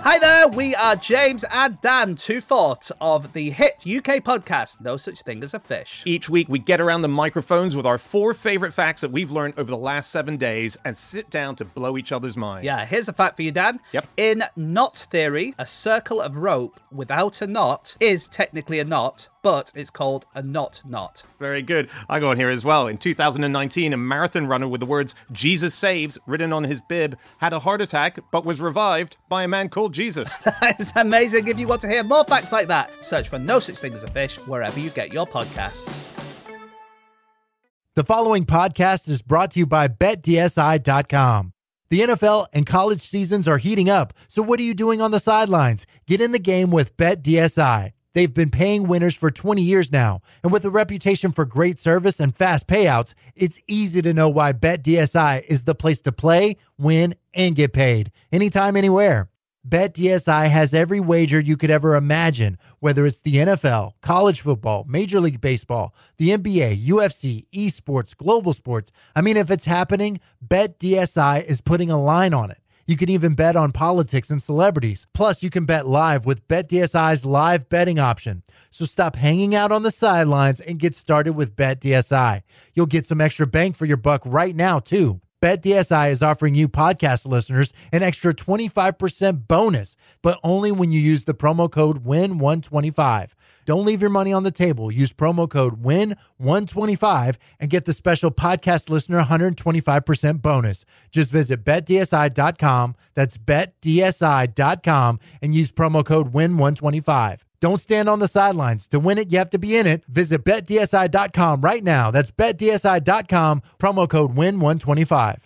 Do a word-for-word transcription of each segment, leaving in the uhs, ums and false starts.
Hi there, we are James and Dan, two-fourths of the hit U K podcast, No Such Thing as a Fish. Each week, we get around the microphones with our four favorite facts that we've learned over the last seven days and sit down to blow each other's minds. Yeah, here's a fact for you, Dan. Yep. In knot theory, a circle of rope without a knot is technically a knot, but it's called a knot knot. Very good. I go on here as well. In two thousand nineteen, a marathon runner with the words Jesus Saves written on his bib had a heart attack but was revived by a man called Jesus. That is amazing. If you want to hear more facts like that, search for No Such Thing as a Fish wherever you get your podcasts. The following podcast is brought to you by Bet D S I dot com. The N F L and college seasons are heating up, so what are you doing on the sidelines? Get in the game with Bet D S I. They've been paying winners for twenty years now, and with a reputation for great service and fast payouts, it's easy to know why Bet D S I is the place to play, win, and get paid. Anytime, anywhere. Bet D S I has every wager you could ever imagine, whether it's the N F L, college football, Major League Baseball, the N B A, U F C, esports, global sports. I mean, if it's happening, Bet D S I is putting a line on it. You can even bet on politics and celebrities. Plus, you can bet live with Bet D S I's live betting option. So stop hanging out on the sidelines and get started with Bet D S I. You'll get some extra bang for your buck right now, too. Bet D S I is offering you podcast listeners an extra twenty-five percent bonus, but only when you use the promo code W I N one twenty-five. Don't leave your money on the table. Use promo code W I N one twenty-five and get the special podcast listener one hundred twenty-five percent bonus. Just visit Bet D S I dot com. That's Bet D S I dot com and use promo code W I N one twenty-five. Don't stand on the sidelines. To win it, you have to be in it. Visit Bet D S I dot com right now. That's Bet D S I dot com, promo code W I N one twenty-five.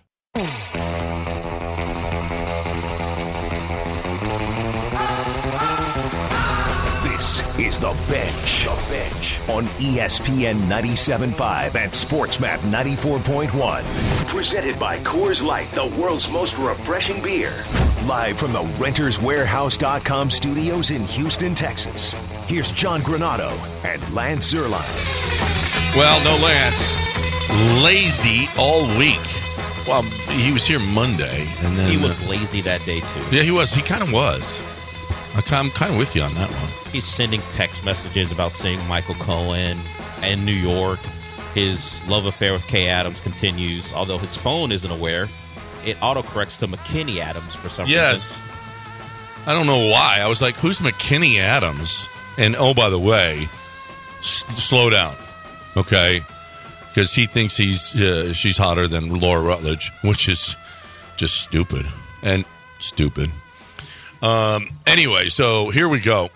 This is The Bench. The Bench on E S P N ninety-seven point five and SportsMap ninety-four point one. Presented by Coors Light, the world's most refreshing beer. Live from the Renters Warehouse dot com studios in Houston, Texas. Here's John Granado and Lance Zierlein. Well, no Lance. Lazy all week. Well, he was here Monday. and then He was uh, lazy that day, too. Yeah, he was. He kind of was. I'm kind of with you on that one. He's sending text messages about seeing Michael Cohen in New York. His love affair with Kay Adams continues. Although his phone isn't aware, it autocorrects to McKinney Adams for some yes. reason. I don't know why. I was like, who's McKinney Adams? And, oh, by the way, s- slow down, okay? Because he thinks he's uh, she's hotter than Laura Rutledge, which is just stupid and stupid. Um, anyway, so here we go.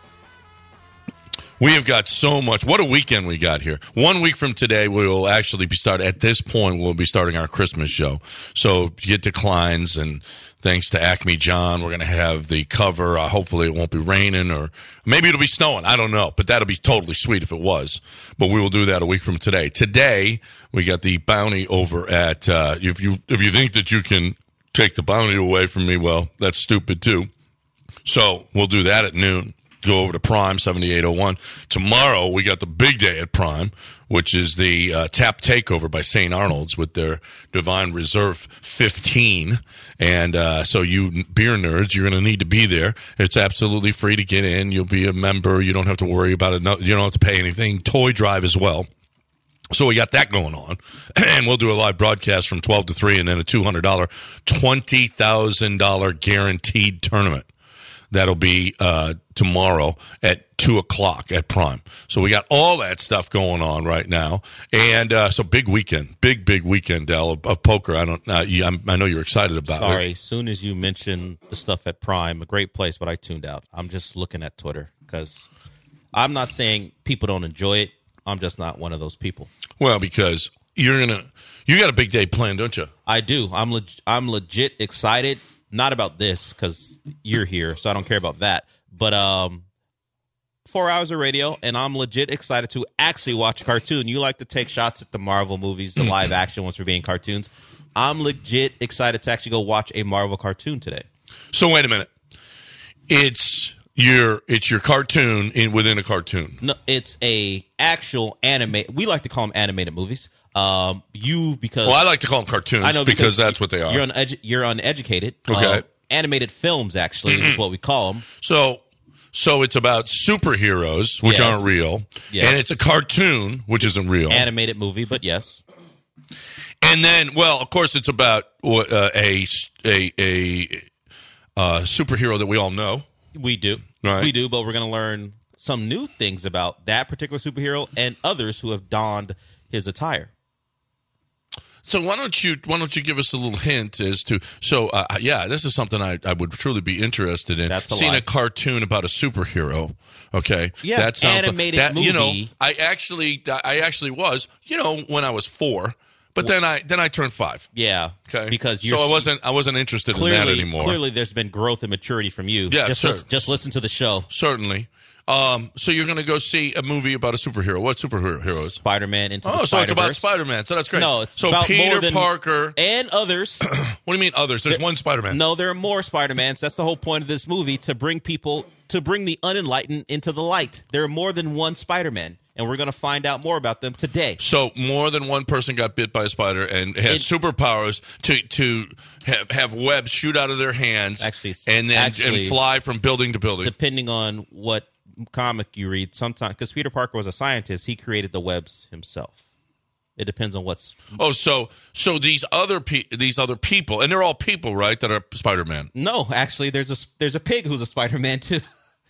We have got so much. What a weekend we got here. One week from today, we will actually be starting, at this point, we'll be starting our Christmas show. So get declines, and thanks to Acme John, we're going to have the cover. Uh, hopefully it won't be raining, or maybe it'll be snowing. I don't know, but that'll be totally sweet if it was. But we will do that a week from today. Today, we got the bounty over at, uh, if you, if you think that you can take the bounty away from me, well, that's stupid too. So we'll do that at noon. Go over to Prime, seventy-eight oh one. Tomorrow, we got the big day at Prime, which is the uh, Tap Takeover by Saint Arnold's with their Divine Reserve fifteen. And uh, so you beer nerds, you're going to need to be there. It's absolutely free to get in. You'll be a member. You don't have to worry about it. No, you don't have to pay anything. Toy drive as well. So we got that going on. And we'll do a live broadcast from twelve to three, and then a two hundred dollars, twenty thousand dollars guaranteed tournament. That'll be uh, tomorrow at two o'clock at Prime. So we got all that stuff going on right now. And uh, so big weekend, big, big weekend, Del, of, of poker. I don't. Uh, you, I'm, I know you're excited about it. Sorry, as soon as you mentioned the stuff at Prime, a great place, but I tuned out. I'm just looking at Twitter because I'm not saying people don't enjoy it. I'm just not one of those people. Well, because you're going to – you got a big day planned, don't you? I do. I'm, leg- I'm legit excited. Not about this because you're here, so I don't care about that. But um, four hours of radio, and I'm legit excited to actually watch a cartoon. You like to take shots at the Marvel movies, the live action ones for being cartoons. I'm legit excited to actually go watch a Marvel cartoon today. So wait a minute. It's your it's your cartoon in within a cartoon. No, it's a actual anime. We like to call them animated movies. Um, you because well, I like to call them cartoons. I know because, because that's what they are. You're unedu- you're uneducated. Okay. Uh, animated films, actually, is what we call them. So, so it's about superheroes, which Yes. aren't real, Yes. and it's a cartoon, which isn't real. Animated movie, but yes. And then, well, of course, it's about uh, a a a uh, superhero that we all know. We do. Right. We do, but we're going to learn some new things about that particular superhero and others who have donned his attire. So why don't you why don't you give us a little hint as to so uh, yeah, this is something I, I would truly be interested in. That's a Seeing lie. a cartoon about a superhero. Okay, Yeah, that sounds animated that, You know, movie. I actually I actually was you know when I was four, but then I then I turned five. Yeah. Okay, Because you're so I wasn't I wasn't interested clearly, in that anymore. Clearly, there's been growth and maturity from you. Yeah, just sure. listen, just listen to the show. Certainly. Um, so you're going to go see a movie about a superhero. What superheroes? Spider-Man into Oh, the so it's about Spider-Verse. Spider-Man. So that's great. No, it's so about Peter more than- Parker. and others. What do you mean others? There's one Spider-Man. No, there are more Spider-Mans. That's the whole point of this movie, to bring people, to bring the unenlightened into the light. There are more than one Spider-Man, and we're going to find out more about them today. So more than one person got bit by a spider and has It- superpowers to to have, have webs shoot out of their hands, Actually- and then actually- and fly from building to building. Depending on what comic you read, sometimes, because Peter Parker was a scientist, he created the webs himself. It depends on what's... oh, so so these other pe- these other people, and they're all people, right? That are Spider-Man. No, actually, there's a there's a pig who's a Spider-Man too.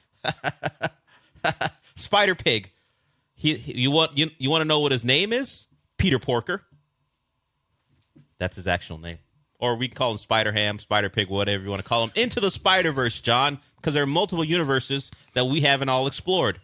Spider Pig. He, he you want you, you want to know what his name is? Peter Porker. That's his actual name. Or we can call him Spider Ham, Spider Pig, whatever you want to call him. Into the Spider-Verse, John, because there are multiple universes that we haven't all explored.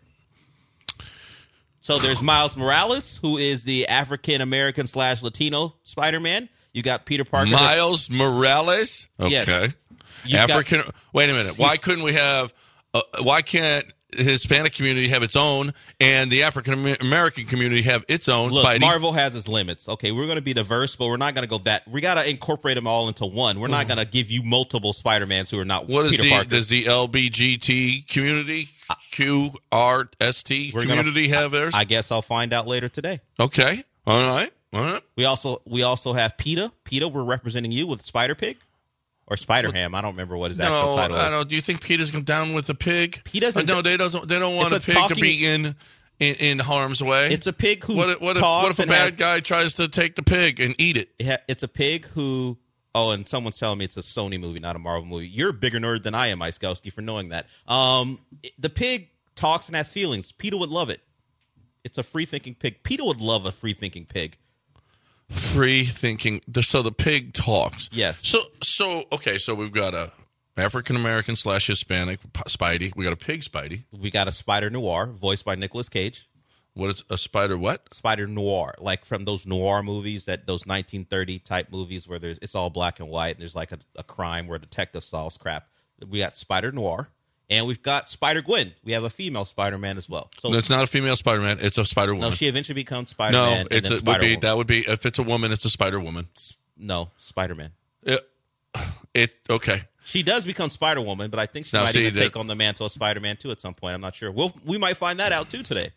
So there's Miles Morales, who is the African American slash Latino Spider-Man. You got Peter Parker. Miles Morales. Okay. Yes. You've got- African. Wait a minute. Why couldn't we have? Uh, why can't the Hispanic community have its own, and the African American community have its own? Look, Spidey. Marvel has its limits. Okay, we're going to be diverse, but we're not going to go that. We got to incorporate them all into one. We're not going to give you multiple Spider-Mans who are not What is Peter the Parker. does the L B G T community, Q R S T We're gonna- community have theirs? I guess I'll find out later today. Okay. All right. All right. We also we also have PETA. PETA, we're representing you with Spider Pig or Spider Ham. I don't remember what his actual No, title I is. don't. Do you think Peter's going down with the pig? He doesn't- Uh, no, they doesn't. They don't want a It's a pig to talking- be in, in in harm's way. It's a pig who what, if- what if talks what if a and bad has- guy tries to take the pig and eat it? it ha- It's a pig who. Oh, and someone's telling me it's a Sony movie, not a Marvel movie. You're a bigger nerd than I am, Iskowski, for knowing that. Um, it- the pig talks and has feelings. PETA would love it. It's a free-thinking pig. PETA would love a free-thinking pig. Free thinking. So the pig talks. Yes. So so okay. So we've got a African American slash Hispanic P- Spidey. We got a pig Spidey. We got a Spider Noir, voiced by Nicolas Cage. What is a spider? What? Spider Noir, like from those noir movies, that those nineteen thirty type movies where there's it's all black and white and there's like a, a crime where a detective solves crap. We got Spider Noir, and we've got Spider Gwen. We have a female Spider Man as well. So No, it's not a female Spider Man. It's a Spider Woman. no, she eventually becomes Spider No, Man. it's and a, then would Spider be that would be if it's a woman, it's a Spider Woman. No, Spider Man. It, it okay. She does become Spider Woman, but I think she Now, might see, even that- take on the mantle of Spider Man too at some point. I'm not sure. We'll we might find that out too today.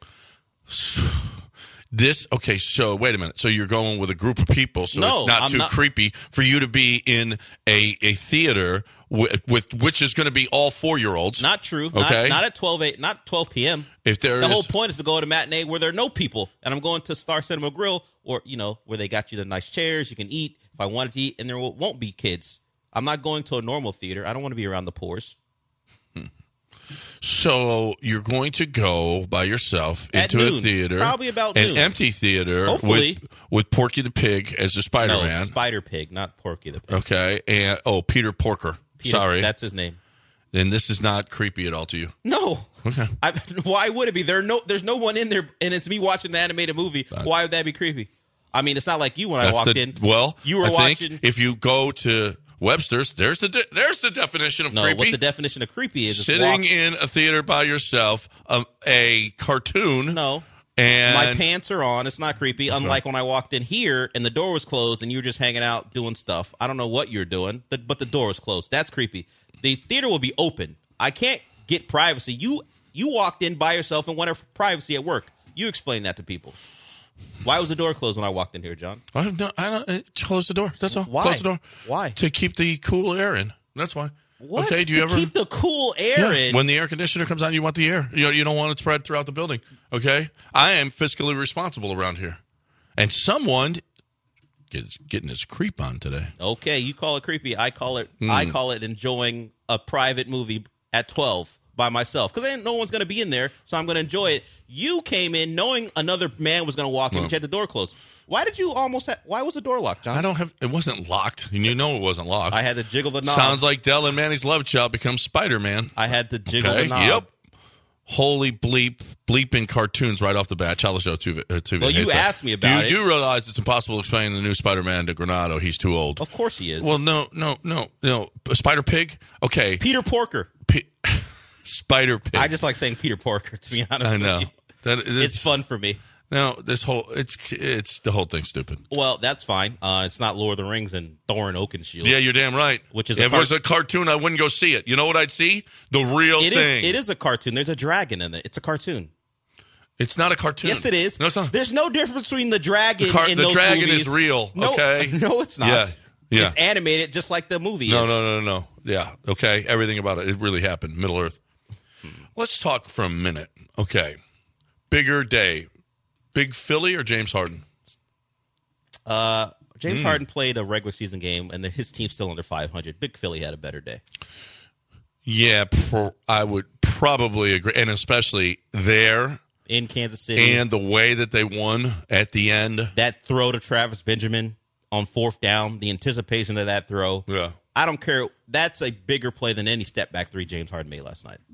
This okay. So wait a minute. So you're going with a group of people, so No, it's not I'm too not- creepy for you to be in a a theater with, with which is going to be all four year olds. Not true. Okay. Not, not at twelve eight, not twelve p.m. If there The is whole point is to go to a matinee where there are no people, and I'm going to Star Cinema Grill, or you know where they got you the nice chairs you can eat. If I wanted to eat, and there won't be kids. I'm not going to a normal theater. I don't want to be around the pores. So you're going to go by yourself At into a noon. theater, Probably about an noon. empty theater, Hopefully. with with Porky the Pig as a No, Spider-Man. Spider Pig, not Porky the Pig. Okay, and oh, Peter Porker. Peter- Sorry, that's his name. and this is not creepy at all to you. No. Okay. I, why would it be? There are no, there's no one in there, and it's me watching the animated movie. Why would that be creepy? I mean, it's not like you when I That's walked the, in. Well, you were I think watching. if you go to Webster's, there's the de- there's the definition of No, creepy. what the definition of creepy is? is Sitting walk- in a theater by yourself, um, a cartoon. No. and My pants are on. It's not creepy. Unlike when I walked in here and the door was closed and you were just hanging out doing stuff. I don't know what you're doing, but but the door was closed. That's creepy. The theater will be open. I can't get privacy. You you walked in by yourself and wanted privacy at work. You explain that to people. Why was the door closed when I walked in here, John? I don't. I don't uh, close the door. That's all. Why? Close the door. Why? To keep the cool air in. That's why. What? Okay, do you to ever keep the cool air Yeah. in? When the air conditioner comes on, you want the air. You you don't want it spread throughout the building. Okay, I am fiscally responsible around here, and someone is getting his creep on today. Okay, you call it creepy. I call it. Mm. I call it enjoying a private movie at twelve by myself because no one's going to be in there, so I'm going to enjoy it. You came in knowing another man was going to walk in, Well. but you had the door closed. Why did you almost? Ha- why was the door locked, John? I don't have. It wasn't locked. You know it wasn't locked. I had to jiggle the knob. Sounds like Dell and Manny's love child becomes Spider-Man. I had to jiggle Okay. the knob. Yep. Holy bleep, bleeping cartoons right off the bat. Challenge show two. Uh, two Well, you asked me about you it. do realize it's impossible to explain the new Spider-Man to Granado. He's too old. Of course he is. Well, no, no, no, no. Spider Pig. Okay. Peter Porker. P- Spider Pig. I just like saying Peter Porker. To be honest, I know. with you. That It's it's fun for me. No, this whole it's it's the whole thing's stupid. Well, that's fine. Uh, it's not Lord of the Rings and Thorin Oakenshield. Yeah, you're damn right. Which is a if it car- was a cartoon, I wouldn't go see it. You know what I'd see? The real It thing. is. It is a cartoon. There's a dragon in it. It's a cartoon. It's not a cartoon. Yes, it is. No, it's not. There's no difference between the dragon The car- in the those dragon movies. is real, No, okay? No, it's not. Yeah, yeah. It's animated just like the movie No, is. no, no, no, no. Yeah, okay. Everything about it. It really happened. Middle Earth. Let's talk for a minute. Okay. Bigger day. Big Philly or James Harden? Uh, Hmm. James Harden played a regular season game, and the, his team's still under five hundred. Big Philly had a better day. Yeah, pro- I would probably agree. And especially there In Kansas City. and the way that they won at the end. That throw to Travis Benjamin on fourth down, the anticipation of that throw. Yeah. I don't care. That's a bigger play than any step back three James Harden made last night.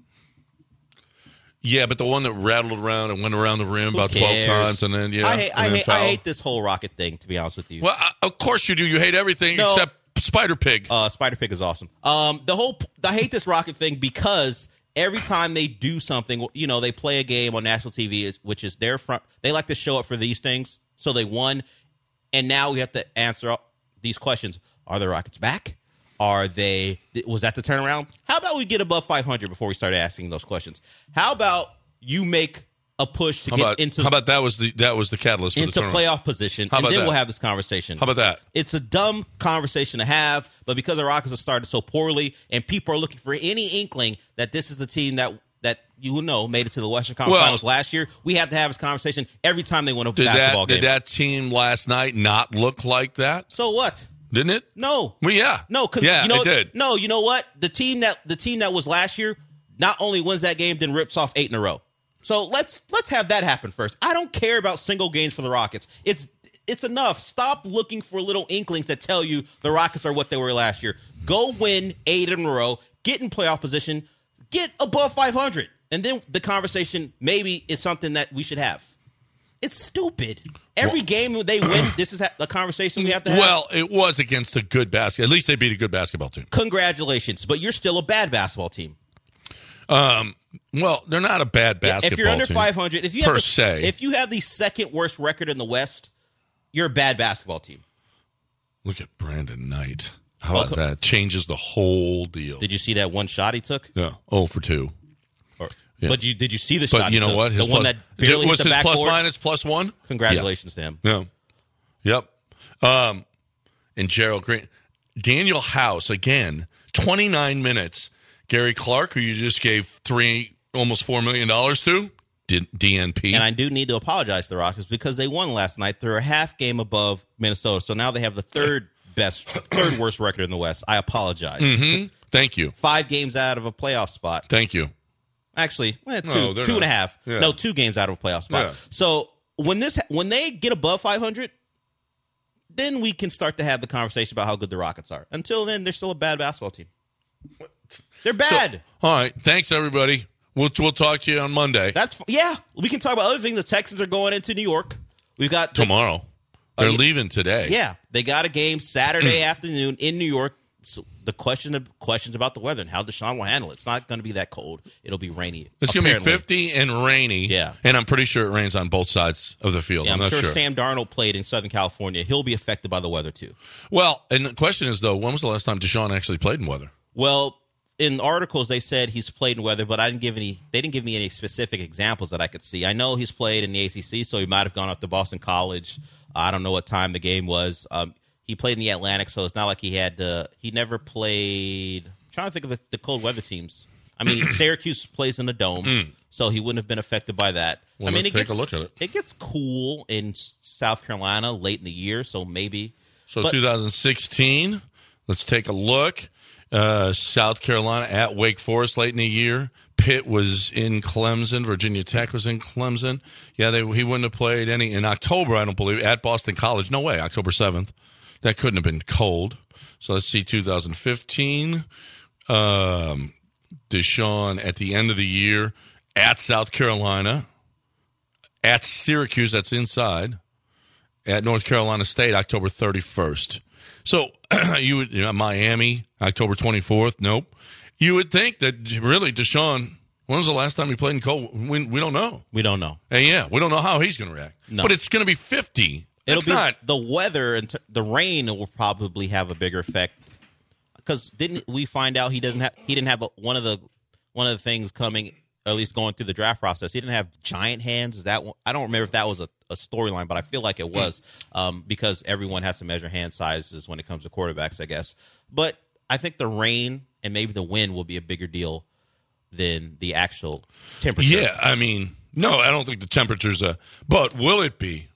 Yeah, but the one that rattled around and went around the rim Who about twelve cares? times and then, yeah. I hate, and I, then hate, I foul. hate this whole Rocket thing, to be honest with you. Well, I, of course you do. You hate everything No. except Spider Pig. Uh, Spider Pig is awesome. Um, the whole I hate this Rocket thing because every time they do something, you know, they play a game on national T V, which is their front. They like to show up for these things, so they won, and now we have to answer these questions: Are the Rockets back? Are they? Was that the turnaround? How about we get above five hundred before we start asking those questions? How about you make a push to how get about, into how about that was the that was the catalyst for into the tournament? playoff position, How and about then that? we'll have this conversation. How about that? It's a dumb conversation to have, but because the Rockets have started so poorly, and people are looking for any inkling that this is the team that that you will know made it to the Western Conference Well- Finals last year, we have to have this conversation every time they win a Did basketball that game. did that team last night not look like that? So what? Didn't it? No, Well, yeah. no, because yeah, you know it did. No, you know what? The team that the team that was last year not only wins that game, then rips off eight in a row. So let's let's have that happen first. I don't care about single games for the Rockets. It's it's enough. Stop looking for little inklings that tell you the Rockets are what they were last year. Go win eight in a row, get in playoff position, get above five hundred, and then the conversation maybe is something that we should have. It's stupid. Every game they win, this is the conversation we have to have. Well, it was against a good basket. At least they beat a good basketball team. Congratulations, but you're still a bad basketball team. Um, well, they're not a bad basketball If you're under team, five hundred, if you per have the, se. if you have the second worst record in the West, you're a bad basketball team. Look at Brandon Knight. How about Well, that? Changes the whole deal. Did you see that one shot he took? Yeah, oh for two. Or, Yeah. But you did you see the But shot? you he know took? what? His the one plus- that barely was hit the his plus backboard? minus plus one. Congratulations to him. Yeah. Yep. Um, and Gerald Green, Daniel House again, twenty nine minutes. Gary Clark, who you just gave three, almost four million dollars to, D- DNP. And I do need to apologize to the Rockets because they won last night. They're a half game above Minnesota, so now they have the third best, third worst record in the West. I apologize. Mhm. Thank you. Five games out of a playoff spot. Thank you. Actually, eh, two, No, they're two and a not. half. Yeah. No, two games out of a playoff spot. Yeah. So when this when they get above five hundred, then we can start to have the conversation about how good the Rockets are. Until then, they're still a bad basketball team. They're bad. All right. Thanks, everybody. We'll we'll talk to you on Monday. That's yeah. We can talk about other things. The Texans are going into New York. We've got Tomorrow. They're Uh, yeah. leaving today. Yeah, they got a game Saturday Mm. afternoon in New York. So the question of questions about the weather and how Deshaun will handle it. It's not going to be that cold. It'll be rainy. It's going to be apparently. fifty and rainy. Yeah. And I'm pretty sure it rains on both sides of the field. Yeah, I'm, I'm not sure, sure. Sam Darnold played in Southern California. He'll be affected by the weather too. Well, and the question is, though, when was the last time Deshaun actually played in weather? Well, in articles they said he's played in weather, but I didn't give any. They didn't give me any specific examples that I could see. I know he's played in the A C C, so he might have gone up to Boston College. I don't know what time the game was. Um, he played in the Atlantic, so it's not like he had to. He never played. I'm trying to think of the, the cold weather teams. I mean, Syracuse plays in a dome, Mm. so he wouldn't have been affected by that. Well, I mean, let's it take gets, a look at it. It gets cool in South Carolina late in the year, so maybe. So but, two thousand sixteen, let's take a look. Uh, South Carolina at Wake Forest late in the year. Pitt was in Clemson. Virginia Tech was in Clemson. Yeah, they, he wouldn't have played any in October, I don't believe, at Boston College. No way, October seventh. That couldn't have been cold. So let's see, two thousand fifteen. Um, Deshaun at the end of the year at South Carolina, at Syracuse, that's inside, at North Carolina State, October thirty-first. So you would, you know, Miami, October twenty-fourth. Nope. You would think that really Deshaun, when was the last time he played in cold? We, we don't know. We don't know. And yeah, we don't know how he's going to react. No. But it's going to be fifty. It'll That's be not. the weather and t- the rain will probably have a bigger effect. Because didn't we find out he doesn't have he didn't have a, one of the one of the things coming, or at least going through the draft process. He didn't have giant hands. Is that one? I don't remember if that was a, a storyline, but I feel like it was um, because everyone has to measure hand sizes when it comes to quarterbacks, I guess. But I think the rain and maybe the wind will be a bigger deal than the actual temperature. Yeah, I mean, no, I don't think the temperature's a. But will it be?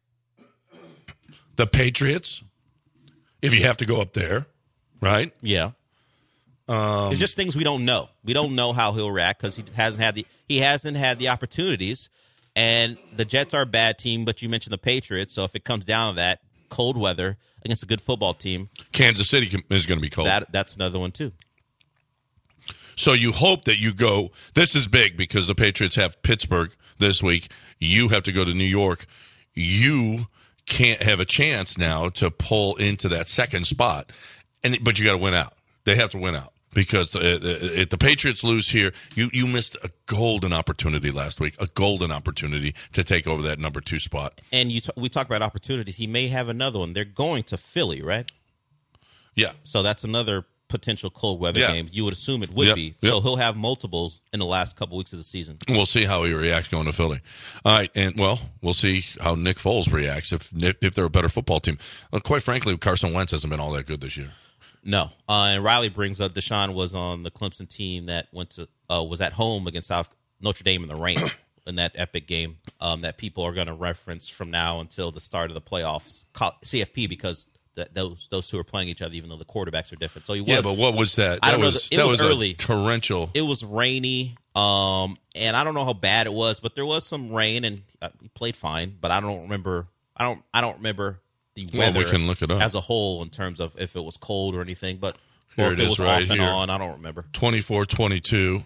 The Patriots, if you have to go up there, right? Yeah. Um, it's just things we don't know. We don't know how he'll react because he hasn't had the he hasn't had the opportunities. And the Jets are a bad team, but you mentioned the Patriots. So if it comes down to that, cold weather against a good football team, Kansas City is going to be cold. that that's another one too. So you hope that you go. This is big because the Patriots have Pittsburgh this week. You have to go to New York. You can't have a chance now to pull into that second spot, and but you got to win out. They have to win out because uh, if the Patriots lose here, you you missed a golden opportunity last week, a golden opportunity to take over that number two spot. And you t- we talk about opportunities. He may have another one. They're going to Philly, right? Yeah. So that's another potential cold weather Yeah. game. You would assume it would Yep. be. Yep. So he'll have multiples in the last couple weeks of the season. We'll see how he reacts going to Philly. All right, and well, we'll see how Nick Foles reacts if if they're a better football team. Well, quite frankly, Carson Wentz hasn't been all that good this year. No, uh, and Riley brings up Deshaun was on the Clemson team that went to uh, was at home against South Notre Dame in the rain in that epic game um, that people are going to reference from now until the start of the playoffs, C F P, because th- those those two are playing each other, even though the quarterbacks are different. So he was, Yeah, but what was that? I That don't know. was It that was was early. a torrential. It was rainy, um, and I don't know how bad it was, but there was some rain, and uh, he played fine. But I don't remember. I don't. I don't remember the Well, weather we can look it up. as a whole in terms of if it was cold or anything. But Here or if it it, is was right off and here. on. I don't remember. twenty-four twenty-two,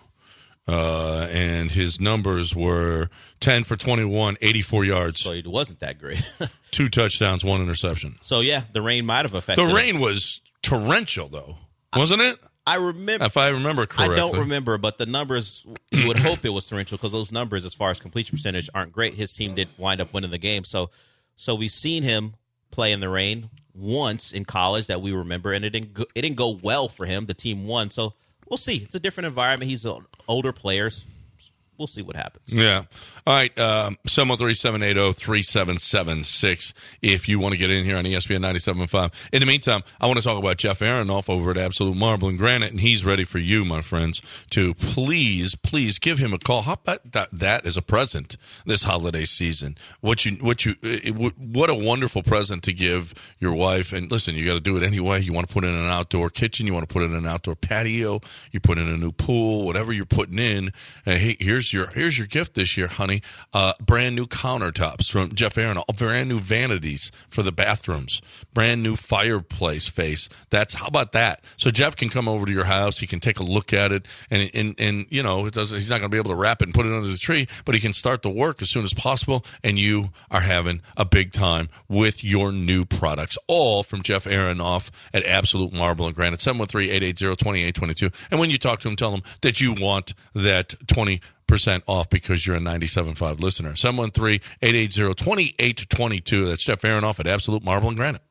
uh, and his numbers were ten for twenty-one, eighty-four yards, So it wasn't that great. two touchdowns, one interception. So yeah, the rain might have affected The him. rain was torrential, though, wasn't it? I remember. If I remember correctly. I don't remember, but the numbers, you would hope it was torrential because those numbers, as far as completion percentage, aren't great. His team did wind up winning the game. So so we've seen him play in the rain once in college that we remember, and it didn't go, it didn't go well for him. The team won. So we'll see. It's a different environment. He's an older player. We'll see what happens. Yeah. All right. Um, seven one three, seven eight zero, three seven seven six if you want to get in here on E S P N ninety-seven point five. In the meantime, I want to talk about Jeff Aronoff over at Absolute Marble and Granite, and he's ready for you, my friends, to please, please give him a call. How about that, that as a present this holiday season? What you, what you, it, what a wonderful present to give your wife. And listen, you got to do it anyway. You want to put in an outdoor kitchen. You want to put in an outdoor patio. You put in a new pool, whatever you're putting in. Uh, hey, here's your, here's your gift this year, honey. Uh, brand new countertops from Jeff Aronoff, brand new vanities for the bathrooms, brand new fireplace face. That's, how about that? So Jeff can come over to your house. He can take a look at it, and and and you know, it does. He's not going to be able to wrap it and put it under the tree, but he can start the work as soon as possible. And you are having a big time with your new products, all from Jeff Aronoff at Absolute Marble and Granite. seven one three, eight eight zero, two eight two two. And when you talk to him, tell him that you want that twenty percent off because you're a ninety-seven point five listener. seven one three, eight eight zero, two eight two two. That's Jeff Aronoff at Absolute Marble and Granite.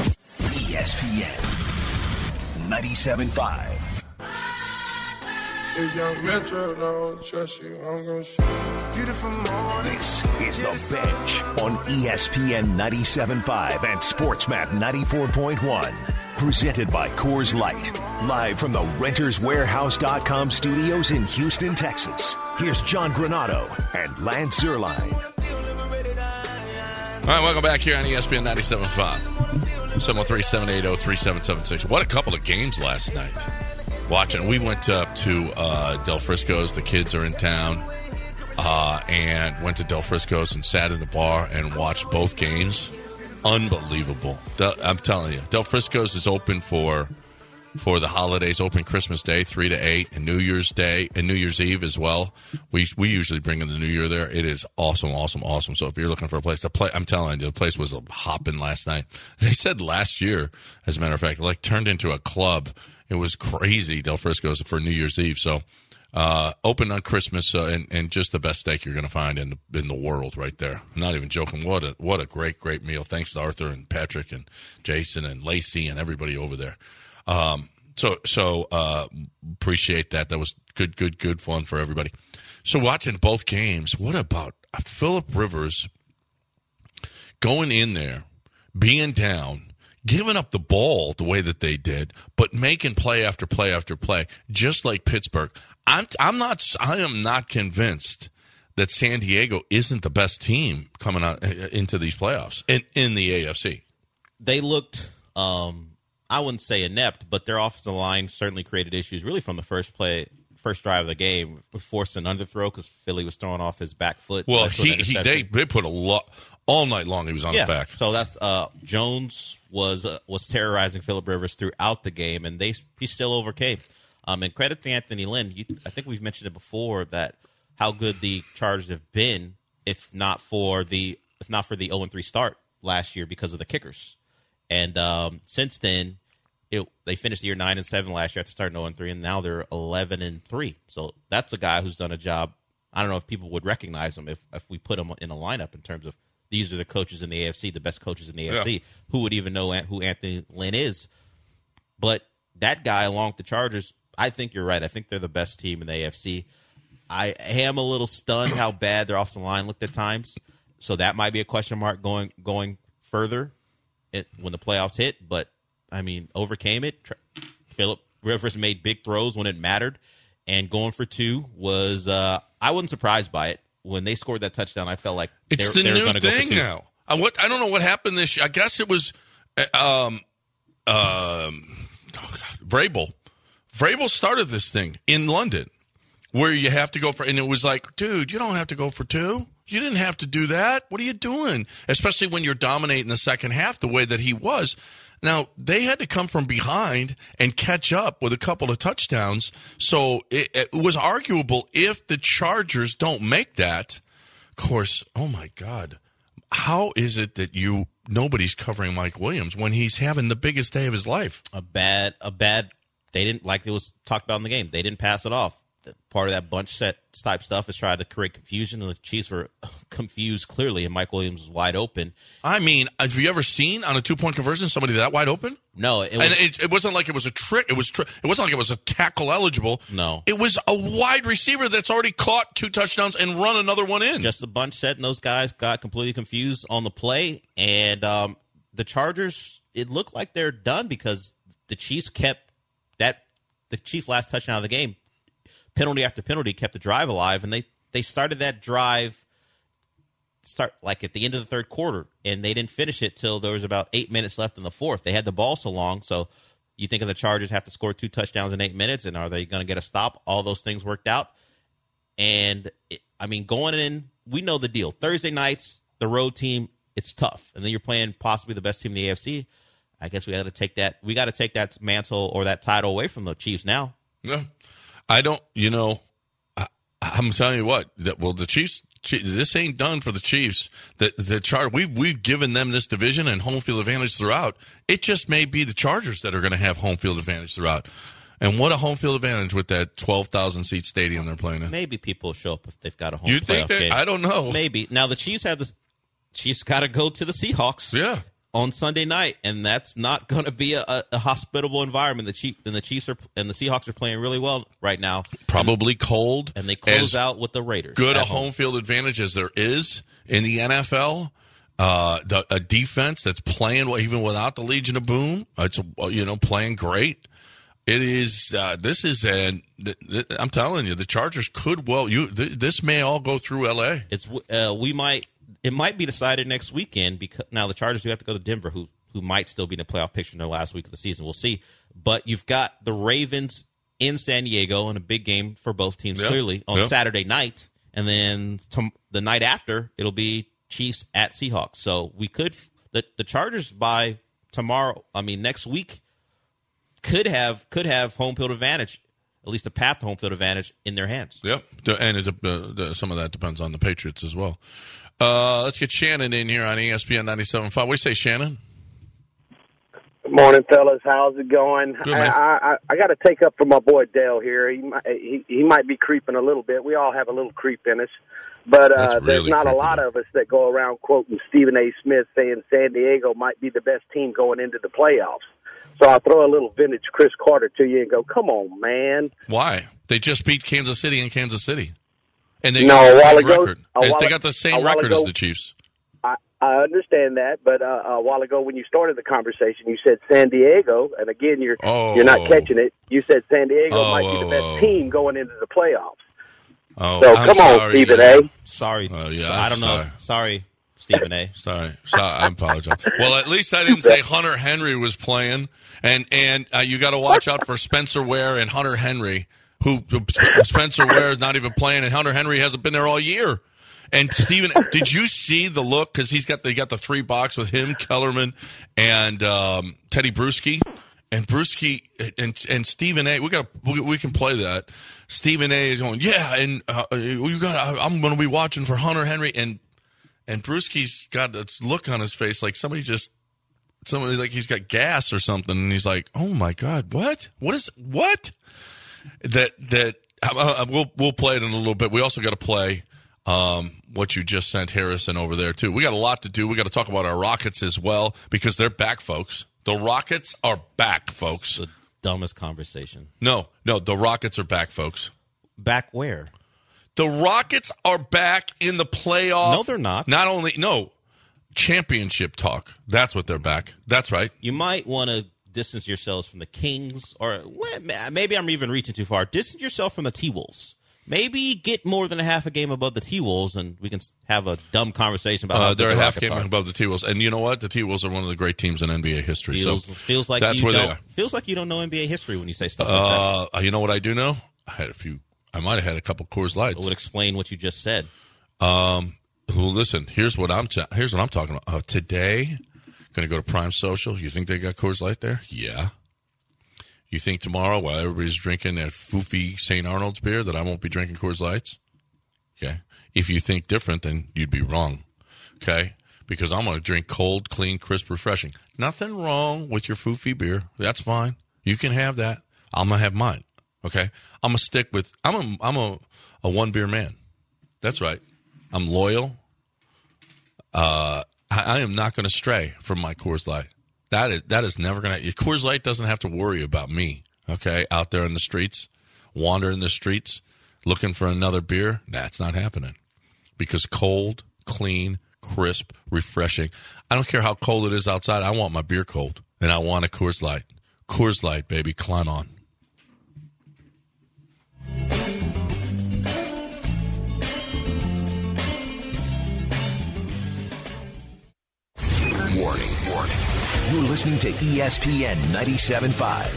E S P N ninety-seven point five. If young Metro don't trust you, I'm gonna shoot you. Beautiful morning. This is The Bench on E S P N ninety-seven point five and SportsMap ninety-four point one. Presented by Coors Light. Live from the Renters Warehouse dot com studios in Houston, Texas. Here's John Granado and Lance Zierlein. All right, welcome back here on E S P N ninety-seven point five. seven oh three, seven eight oh, three seven seven six. What a couple of games last night. Watching. We went up to uh, Del Frisco's. The kids are in town. Uh, and went to Del Frisco's and sat in the bar and watched both games. Unbelievable. Del, I'm telling you. Del Frisco's is open for for the holidays, open Christmas Day, three to eight, and New Year's Day, and New Year's Eve as well. We we usually bring in the New Year there. It is awesome, awesome, awesome. So if you're looking for a place to play, I'm telling you, the place was a hopping last night. They said last year, as a matter of fact, it like turned into a club. It was crazy, Del Frisco's, for New Year's Eve. So uh, open on Christmas, uh, and, and just the best steak you're going to find in the in the world right there. I'm not even joking. What a what a great, great meal. Thanks to Arthur and Patrick and Jason and Lacey and everybody over there. Um, so so uh, appreciate that. That was good, good, good fun for everybody. So watching both games, what about Phillip Rivers going in there, being down, giving up the ball the way that they did, but making play after play after play, just like Pittsburgh. I'm I'm not I am not convinced that San Diego isn't the best team coming out into these playoffs in, in the A F C. They looked, um, I wouldn't say inept, but their offensive line certainly created issues really from the first play, first drive of the game. Forced an underthrow because Philly was throwing off his back foot. Well, he, he they they put a lot all night long. He was on yeah, his back. So that's uh, Jones was uh, was terrorizing Phillip Rivers throughout the game, and they he still overcame. Um, and credit to Anthony Lynn. You, I think we've mentioned it before that how good the Chargers have been, if not for the if not for the oh and three start last year because of the kickers. And um, since then, it, they finished the year nine and seven last year after starting oh and three, and now they're eleven and three. So that's a guy who's done a job. I don't know if people would recognize him if if we put him in a lineup in terms of these are the coaches in the A F C, the best coaches in the A F C. Yeah. Who would even know who Anthony Lynn is? But that guy, along with the Chargers, I think you're right. I think they're the best team in the A F C. I am a little stunned how bad their offensive line looked at times. So that might be a question mark going going further it, when the playoffs hit. But, I mean, overcame it. Phillip Rivers made big throws when it mattered. And going for two was uh, – I wasn't surprised by it. When they scored that touchdown, I felt like it's they're, the they're new go thing now. I, what, I don't know what happened this year. I guess it was um, um, oh God, Vrabel. Vrabel started this thing in London where you have to go for – and it was like, dude, you don't have to go for two. You didn't have to do that. What are you doing? Especially when you're dominating the second half the way that he was. Now, they had to come from behind and catch up with a couple of touchdowns. So it, it was arguable if the Chargers don't make that. Of course, oh, my God. How is it that you nobody's covering Mike Williams when he's having the biggest day of his life? A bad – a bad – they didn't – like it was talked about in the game. They didn't pass it off. Part of that bunch set type stuff is trying to create confusion, and the Chiefs were confused clearly, and Mike Williams was wide open. I mean, have you ever seen on a two-point conversion somebody that wide open? No. It was, and it, it wasn't like it was a trick. It was tri- It wasn't like it was a tackle eligible. No. It was a wide receiver that's already caught two touchdowns and run another one in. Just a bunch set, and those guys got completely confused on the play. And um, the Chargers, it looked like they're done because the Chiefs kept that the Chiefs' last touchdown of the game. Penalty after penalty kept the drive alive, and they, they started that drive start like at the end of the third quarter, and they didn't finish it till there was about eight minutes left in the fourth. They had the ball so long, so you think of the Chargers have to score two touchdowns in eight minutes, and are they going to get a stop? All those things worked out, and it, I mean, going in, we know the deal. Thursday nights, the road team, it's tough, and then you're playing possibly the best team in the A F C. I guess we got to take that. We got to take that mantle or that title away from the Chiefs now. Yeah. I don't, you know, I, I'm telling you what, that, well, the Chiefs, this ain't done for the Chiefs. The, the Char- we've, we've given them this division and home field advantage throughout. It just may be the Chargers that are going to have home field advantage throughout. And what a home field advantage with that twelve thousand seat stadium they're playing in. Maybe people will show up if they've got a home you playoff think they, game. I don't know. Maybe. Now, the Chiefs have the Chiefs got to go to the Seahawks. Yeah. on Sunday night, and that's not going to be a, a, a hospitable environment. The Chiefs and the Chiefs are and the Seahawks are playing really well right now. Probably cold, and they close out with the Raiders. Good a home field advantage as there is in the N F L. Uh, the, a defense that's playing well, even without the Legion of Boom. It's you know playing great. It is. Uh, this is an. Th- th- I'm telling you, the Chargers could well. You th- this may all go through L A. It's uh, we might. It might be decided next weekend because now the Chargers do have to go to Denver, who who might still be in the playoff picture in their last week of the season. We'll see. But you've got the Ravens in San Diego in a big game for both teams, yep. clearly, on yep. Saturday night. And then to, the night after, it'll be Chiefs at Seahawks. So we could the, – the Chargers by tomorrow – I mean, next week could have could have home field advantage, at least a path to home field advantage in their hands. Yep. And it, uh, some of that depends on the Patriots as well. Uh, let's get Shannon in here on E S P N ninety-seven point five. What do you say, Shannon? Good morning, fellas. How's it going? Good, man. I, I, I got to take up for my boy Dale here. He might, he, he might be creeping a little bit. We all have a little creep in us. But uh, really there's not a lot up. of us that go around quoting Stephen A. Smith saying San Diego might be the best team going into the playoffs. So I'll throw a little vintage Chris Carter to you and go, come on, man. Why? They just beat Kansas City in Kansas City. And they no, got the a while same ago, record. While, they got the same record ago, as the Chiefs. I, I understand that, but uh, a while ago when you started the conversation, you said San Diego, and again, you're oh. you're not catching it. You said San Diego oh, might be the best oh. team going into the playoffs. Oh, so I'm come sorry, on, Stephen yeah. A. Sorry. Oh, yeah, so, I don't sorry. know. Sorry, Stephen A. Sorry. sorry. I apologize. Well, at least I didn't say Hunter Henry was playing, and and uh, you got to watch out for Spencer Ware and Hunter Henry, who, who Spencer Ware is not even playing, and Hunter Henry hasn't been there all year. And Stephen, did you see the look? Because he's got they got the three box with him, Kellerman, and um, Teddy Bruschi, and Bruschi and and Stephen A. We got we, we can play that. Stephen A. is going, yeah, and uh, you got. I'm going to be watching for Hunter Henry, and and Bruschi's got this look on his face like somebody just somebody like he's got gas or something, and he's like, oh my god, what? What is what? That that uh, we'll we'll play it in a little bit. We also got to play. Um, what you just sent Harrison over there, too. We got a lot to do. We got to talk about our Rockets as well because they're back, folks. The Rockets are back, folks. It's the dumbest conversation. No, no, the Rockets are back, folks. Back where? The Rockets are back in the playoff. No, they're not. Not only, no, championship talk. That's what they're back. That's right. You might want to distance yourselves from the Kings, or well, maybe I'm even reaching too far. Distance yourself from the T-Wolves. Maybe get more than a half a game above the T-Wolves, and we can have a dumb conversation about how uh, they're the a half Rockets game are. above the T-Wolves. And you know what? The T-Wolves are one of the great teams in N B A history. Feels, so feels like that's you where don't, they are. Feels like you don't know N B A history when you say stuff like Uh, you know what I do know? I had a few. I might have had a couple Coors Lights. that. It would explain what you just said. Um, well, listen. Here's what I'm. Ta- here's what I'm talking about. Uh, today, going to go to Prime Social. You think they got Coors Light there? Yeah. You think tomorrow, while everybody's drinking that foofy Saint Arnold's beer, that I won't be drinking Coors Lights? Okay. If you think different, then you'd be wrong. Okay. Because I'm going to drink cold, clean, crisp, refreshing. Nothing wrong with your foofy beer. That's fine. You can have that. I'm going to have mine. Okay. I'm going to stick with. I'm a. I'm a. A one beer man. That's right. I'm loyal. Uh, I, I am not going to stray from my Coors Light. That is that is never going to. Coors Light doesn't have to worry about me. Okay, out there in the streets, wandering the streets, looking for another beer. Nah, it's not happening. Because cold, clean, crisp, refreshing. I don't care how cold it is outside. I want my beer cold, and I want a Coors Light. Coors Light, baby, climb on. Warning, warning. You're listening to E S P N ninety-seven point five.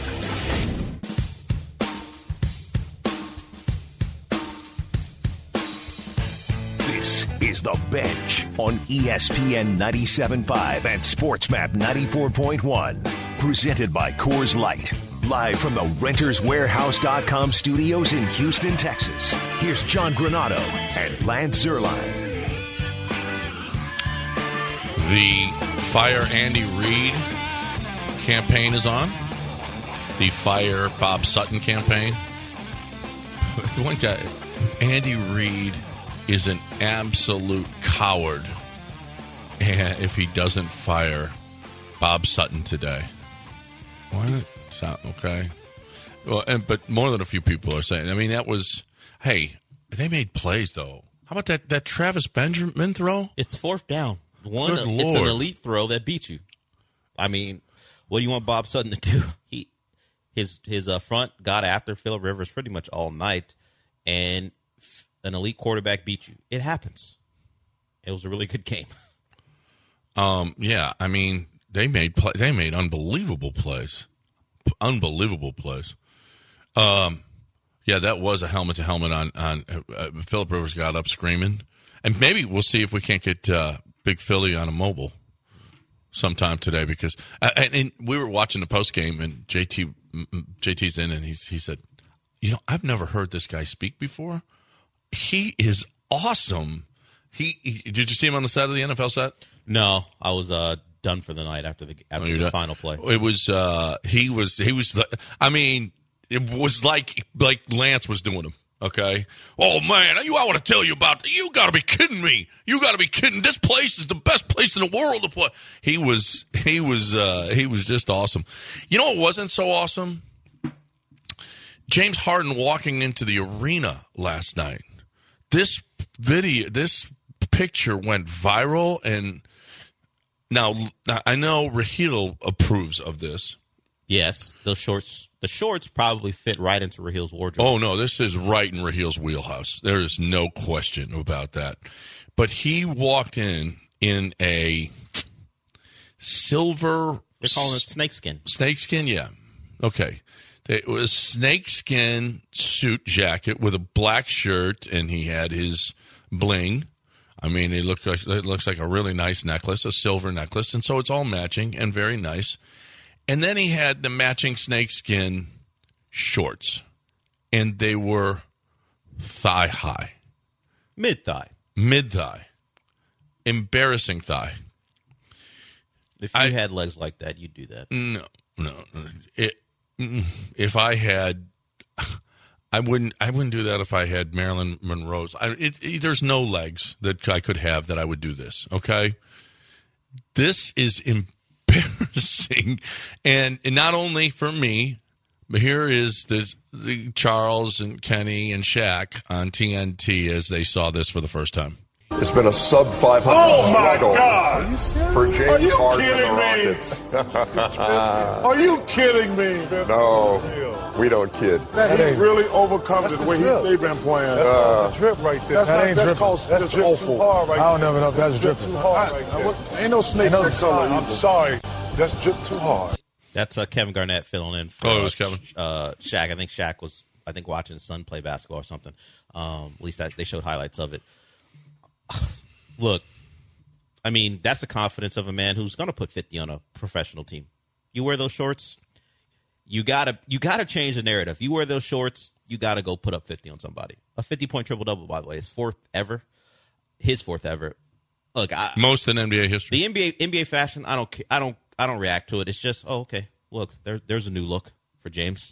This is The Bench on E S P N ninety-seven point five and SportsMap ninety-four point one. Presented by Coors Light. Live from the Renters Warehouse dot com studios in Houston, Texas. Here's John Granado and Lance Zierlein. The Fire Andy Reid campaign is on. The Fire Bob Sutton campaign. The one guy, Andy Reid, is an absolute coward. And if he doesn't fire Bob Sutton today. What? So, okay. Well, and but more than a few people are saying. I mean, that was. Hey, they made plays though. How about that that Travis Benjamin throw? It's fourth down. One. Good It's Lord. an elite throw that beat you. I mean, what do you want Bob Sutton to do? He his his uh, front got after Phillip Rivers pretty much all night, and f- an elite quarterback beat you. It happens. It was a really good game. Um. Yeah. I mean, they made play, they made unbelievable plays, P- unbelievable plays. Um. Yeah, that was a helmet to helmet on on. Uh, Phillip Rivers got up screaming, and maybe we'll see if we can't get uh, Big Philly on a mobile sometime today because uh, and, and we were watching the post game and J T J T's in and he's he said, you know, I've never heard this guy speak before. He is awesome. He, he did you see him on the set of the N F L set? No, I was uh, done for the night after the after Oh, you're the done? final play. It was uh, he was he was the, I mean it was like like Lance was doing him. Okay. Oh man, you I want to tell you about. You got to be kidding me. You got to be kidding. This place is the best place in the world to play. He was he was uh, he was just awesome. You know what wasn't so awesome? James Harden walking into the arena last night. This video, this picture went viral, and now I know Raheel approves of this. Yes, those shorts. The shorts probably fit right into Rahil's wardrobe. Oh, no, this is right in Rahil's wheelhouse. There is no question about that. But he walked in in a silver... They're calling it snakeskin. Snakeskin, yeah. Okay. It was snakeskin suit jacket with a black shirt, and he had his bling. I mean, it, looked like, it looks like a really nice necklace, a silver necklace, and so it's all matching and very nice. And then he had the matching snakeskin shorts, and they were thigh high. Mid-thigh. Mid-thigh. Embarrassing thigh. If you I- had legs like that, you'd do that. No, no. It, if I had, I wouldn't. I wouldn't do that if I had Marilyn Monroe's. I, it, it, there's no legs that I could have that I would do this. Okay, this is embarrassing, and, and not only for me, but here is the, the Charles and Kenny and Shaq on T N T as they saw this for the first time. It's been a sub five hundred Oh my struggle God! for James Are you Harden kidding and me? the Rockets. Are you kidding me? No, we don't kid. That he really overcomes the way he, they've been playing. That's not the drip right there. That's that not- ain't that's dripping. called- that's that's drip awful. too hard right I don't never know if that's Drip dripping. too hard. right I- there. what- ain't no snake Ain't no that color sign. I'm either. sorry. That's drip too hard. That's uh, Kevin Garnett filling in for Oh, it was uh, Kevin. Uh, Shaq. I think Shaq was, I think, watching his son play basketball or something. Um, at least that, they showed highlights of it. Look, I mean, that's the confidence of a man who's going to put fifty on a professional team. You wear those shorts, you gotta you gotta change the narrative. You wear those shorts, you gotta go put up fifty on somebody. A fifty-point triple-double, by the way, is fourth ever. His fourth ever. Look, I, Most in N B A history. the N B A N B A fashion, I don't, ca- I don't, I don't react to it. It's just, oh, okay. Look, there, there's a new look for James.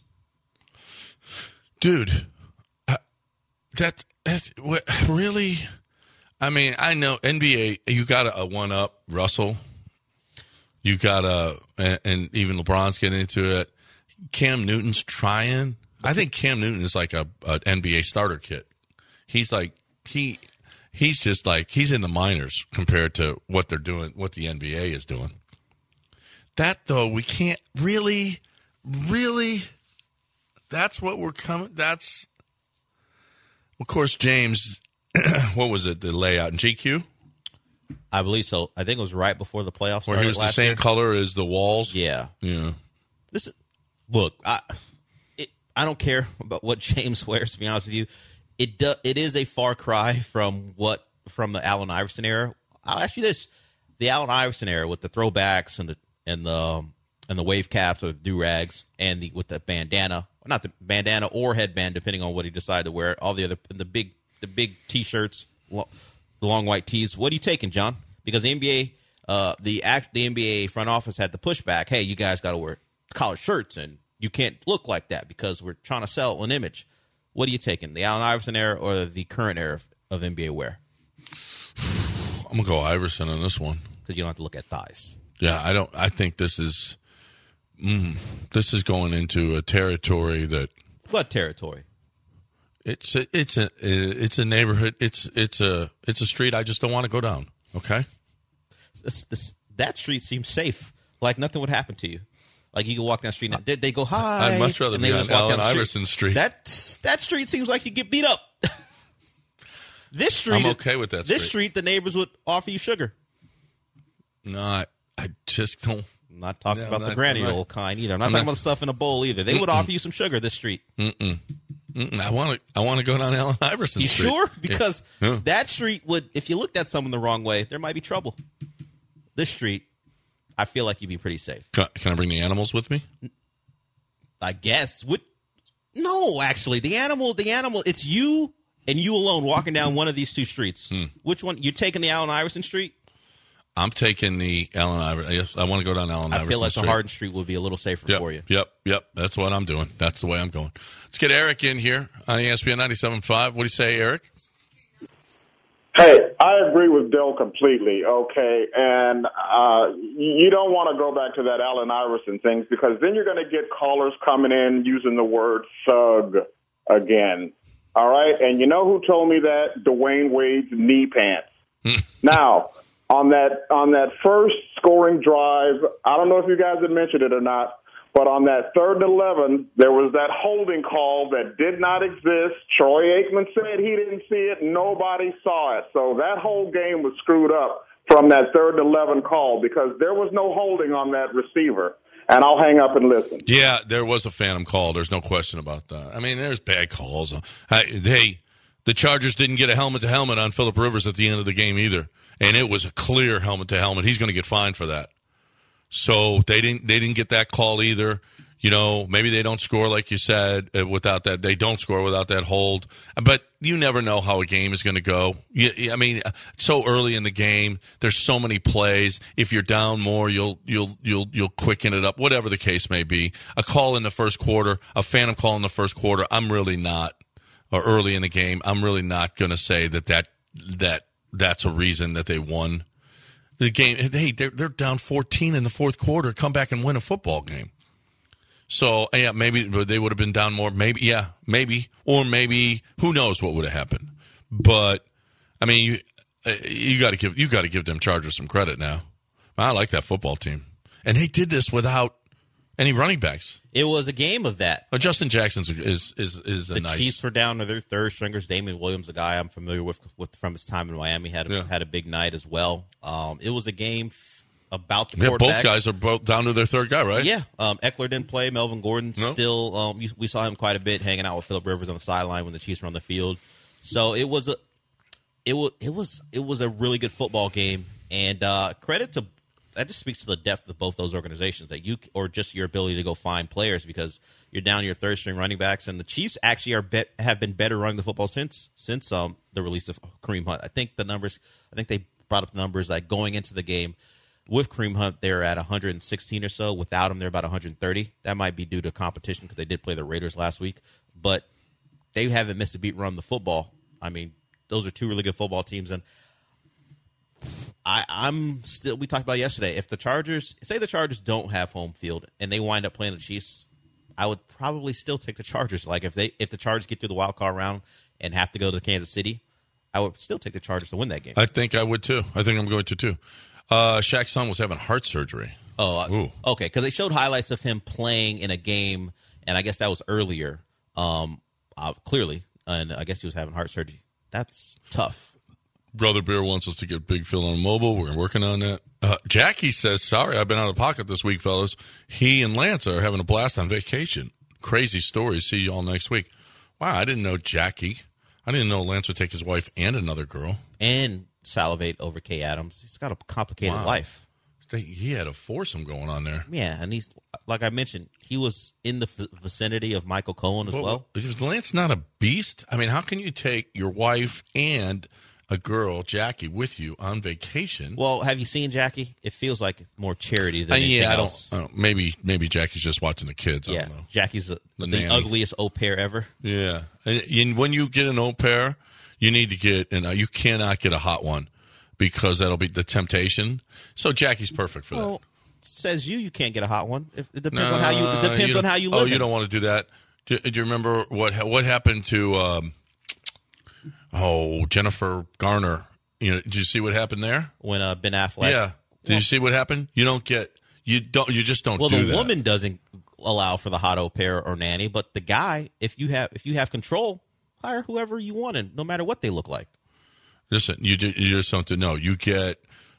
Dude, uh, that that what, really. I mean, I know N B A. You got a one up Russell. You got a and, and even LeBron's getting into it. Cam Newton's trying. I think Cam Newton is like a, a N B A starter kit. He's like he he's just like he's in the minors compared to what they're doing, what the N B A is doing. That though, we can't really, really. That's what we're coming. That's of course James. What was it? The layout in G Q, I believe so. I think it was right before the playoffs where started he was the last same year. color as the walls. Yeah. Yeah. This is, look, I it, I don't care about what James wears, to be honest with you. It do, it is a far cry from what from the Allen Iverson era. I'll ask you this: the Allen Iverson era with the throwbacks and the and the um, and the wave caps or the do rags and the with the bandana, not the bandana or headband, depending on what he decided to wear. All the other the big the big t-shirts, lo, the long white tees. What are you taking, John? Because the N B A, uh, the act, the N B A front office had the pushback. Hey, you guys got to wear collared shirts and you can't look like that because we're trying to sell an image. What are you taking, the Allen Iverson era or the current era of, of N B A wear? I'm gonna go Iverson on this one. Because you don't have to look at thighs. Yeah, I don't. I think this is mm, this is going into a territory that What territory? it's a, it's a it's a neighborhood. It's it's a it's a street I just don't want to go down. Okay, This, this, that street seems safe. Like nothing would happen to you. Like you can walk down the street and they, they go hi. I'd much rather and be they on just walk Allen down the Iverson Street. That that street seems like you get beat up. This street, I'm okay with that This street. street, the neighbors would offer you sugar. No, I, I just don't. I'm not talking No, about I'm the not- granny I'm not- old kind either. I'm not I'm talking not- about the stuff in a bowl either. They would offer you some sugar. This street. Mm-mm. Mm-mm. I want to. I want to go down Allen Iverson You Street. sure? Because Yeah. that street would, if you looked at someone the wrong way, there might be trouble. This street, I feel like you'd be pretty safe. Can, can I bring the animals with me? I guess. Would no, actually, the animal, the animal, it's you and you alone walking down one of these two streets. Hmm. Which one? You're taking the Allen Iverson Street? I'm taking the Allen Iverson. Yes, I want to go down Allen I Iverson feel like Street. the Hardin Street would be a little safer Yep, for you. Yep, yep. That's what I'm doing. That's the way I'm going. Let's get Eric in here on E S P N ninety-seven point five. What do you say, Eric? Hey, I agree with Dell completely, okay? And uh, you don't want to go back to that Allen Iverson thing because then you're going to get callers coming in using the word thug again, all right? And you know who told me that? Dwayne Wade's knee pants. Now, on that on that first scoring drive, I don't know if you guys had mentioned it or not, but on that third and eleven, there was that holding call that did not exist. Troy Aikman said he didn't see it. Nobody saw it. So that whole game was screwed up from that third and eleven call because there was no holding on that receiver. And I'll hang up and listen. Yeah, there was a phantom call. There's no question about that. I mean, there's bad calls. Hey, hey, the Chargers didn't get a helmet-to-helmet on Phillip Rivers at the end of the game either. And it was a clear helmet-to-helmet. He's going to get fined for that. So they didn't they didn't get that call either. You know, maybe they don't score like you said uh, without that. They don't score without that hold. But you never know how a game is going to go. You, I mean, so early in the game, there's so many plays. If you're down more, you'll you'll you'll you'll quicken it up. Whatever the case may be, a call in the first quarter, a phantom call in the first quarter. I'm really not, or early in the game, I'm really not going to say that that that that's a reason that they won the game. Hey, they're, they're down fourteen in the fourth quarter. Come back and win a football game. So, yeah, maybe they would have been down more. Maybe, yeah, maybe. Or maybe, who knows what would have happened. But, I mean, you, you got to give you got to give them Chargers some credit now. I like that football team. And they did this without any running backs. It was a game of that. Well, Justin Jackson's is is is a the nice. Chiefs were down to their third stringers. Damian Williams, a guy I'm familiar with, with from his time in Miami, had a, Yeah. had a big night as well. Um, it was a game f- about the Yeah, quarterbacks. both guys are both down to their third guy, right? Yeah, um, Eckler didn't play. Melvin Gordon No. still. Um, we, we saw him quite a bit hanging out with Phillip Rivers on the sideline when the Chiefs were on the field. So it was a, it was it was it was a really good football game. And uh, credit to that just speaks to the depth of both those organizations that you or just your ability to go find players because you're down to your third string running backs and the Chiefs actually are bet, have been better running the football since since um the release of Kareem Hunt. I think the numbers. I think they brought up the numbers like going into the game. With Kareem Hunt, they're at one hundred sixteen or so. Without him, they're about one hundred thirty. That might be due to competition because they did play the Raiders last week. But they haven't missed a beat run the football. I mean, those are two really good football teams. And I, I'm still, we talked about it yesterday. If the Chargers, say the Chargers don't have home field and they wind up playing the Chiefs, I would probably still take the Chargers. Like if they, if the Chargers get through the wild card round and have to go to Kansas City, I would still take the Chargers to win that game. I think I would too. I think I'm going to too. Uh, Shaq's son was having heart surgery. Oh, Ooh. uh, okay. Because they showed highlights of him playing in a game, and I guess that was earlier, um, uh, clearly. And I guess he was having heart surgery. That's tough. Brother Bear wants us to get Big Phil on mobile. We're working on that. Uh, Jackie says, sorry, I've been out of pocket this week, fellas. He and Lance are having a blast on vacation. Crazy stories. See you all next week. Wow, I didn't know Jackie. I didn't know Lance would take his wife and another girl. And salivate over Kay Adams. He's got a complicated Wow. life. He had a foursome going on there. Yeah, and he's, like I mentioned, he was in the v- vicinity of Michael Cohen as well. well. Is Lance not a beast? I mean, how can you take your wife and a girl, Jackie, with you on vacation? Well, have you seen Jackie? It feels like it's more charity than Uh, anything yeah, I don't, else. I don't. Maybe, maybe Jackie's just watching the kids. I Yeah, don't know. Jackie's a, The the, nanny. ugliest au pair ever. Yeah, and, and when you get an au pair, you need to get, and uh, you cannot get a hot one. because that'll be the temptation. So Jackie's perfect for Well, that. says you, you can't get a hot one. If, it depends No, on how you. It depends you on how you live. Oh, you don't want to do that. Do, do you remember what what happened to um, oh Jennifer Garner? You know, did you see what happened there when uh, Ben Affleck? Yeah. Did well, you see what happened? You don't get you don't you just don't. Well, do the that. woman doesn't allow for the hot au pair or nanny, but the guy, if you have if you have control, hire whoever you want, and no matter what they look like. Listen, you do, you just don't know. You get.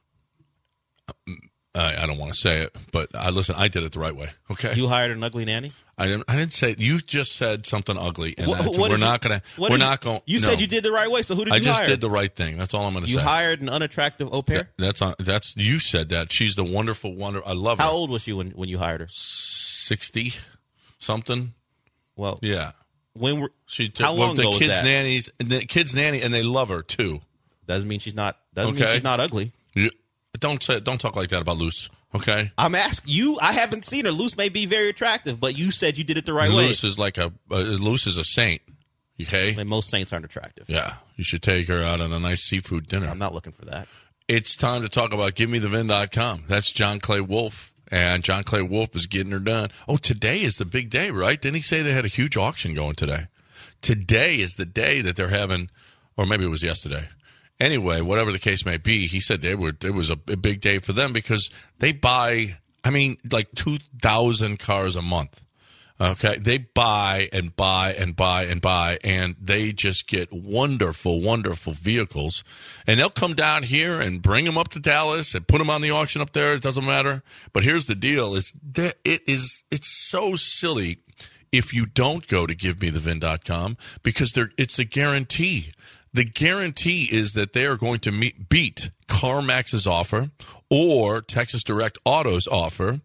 I, I don't want to say it, but I listen. I did it the right way. Okay. You hired an ugly nanny. I didn't. I didn't say. You just said something ugly, and what, that's, what we're not you, gonna. We're not going. You no. said you did the right way. So who did I you just hire? did the right thing. That's all I'm going to say. You hired an unattractive au pair. That, that's on. That's you said that. She's the wonderful wonder. I love her. How old was she when when you hired her? Sixty, something. Well, yeah. When were she? How long the ago was kids that? nannies, the kids nanny, and they love her too. Doesn't mean she's not. Doesn't okay. mean she's not ugly. You, don't say. Don't talk like that about Luce. Okay. I'm asking you. I haven't seen her. Luce may be very attractive, but you said you did it the right way. Luce is like a uh, Luce is a saint. Okay. And most saints aren't attractive. Yeah. You should take her out on a nice seafood dinner. I'm not looking for that. It's time to talk about give me the vin dot com. That's John Clay Wolf. And John Clay Wolf is getting her done. Oh, today is the big day, right? Didn't he say they had a huge auction going today? Today is the day that they're having, or maybe it was yesterday. Anyway, whatever the case may be, he said they were it was a, a big day for them because they buy, I mean, like two thousand cars a month. Okay, they buy and buy and buy and buy, and they just get wonderful, wonderful vehicles. And they'll come down here and bring them up to Dallas and put them on the auction up there. It doesn't matter. But here's the deal: is that it is it's so silly if you don't go to give me the vin dot com because there it's a guarantee. The guarantee is that they are going to meet, beat CarMax's offer or Texas Direct Auto's offer.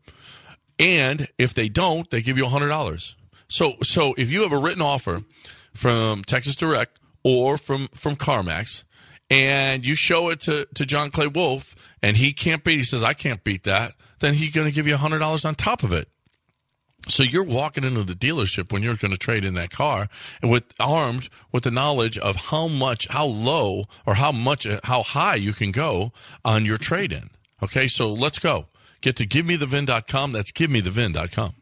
And if they don't, they give you one hundred dollars. So so if you have a written offer from Texas Direct or from, from CarMax and you show it to, to John Clay Wolf and he can't beat, he says, I can't beat that, then he's going to give you one hundred dollars on top of it. So you're walking into the dealership when you're going to trade in that car and with armed with the knowledge of how much, how low or how much, how high you can go on your trade in. Okay. So let's go get to give me the vin dot com. That's give me the vin dot com.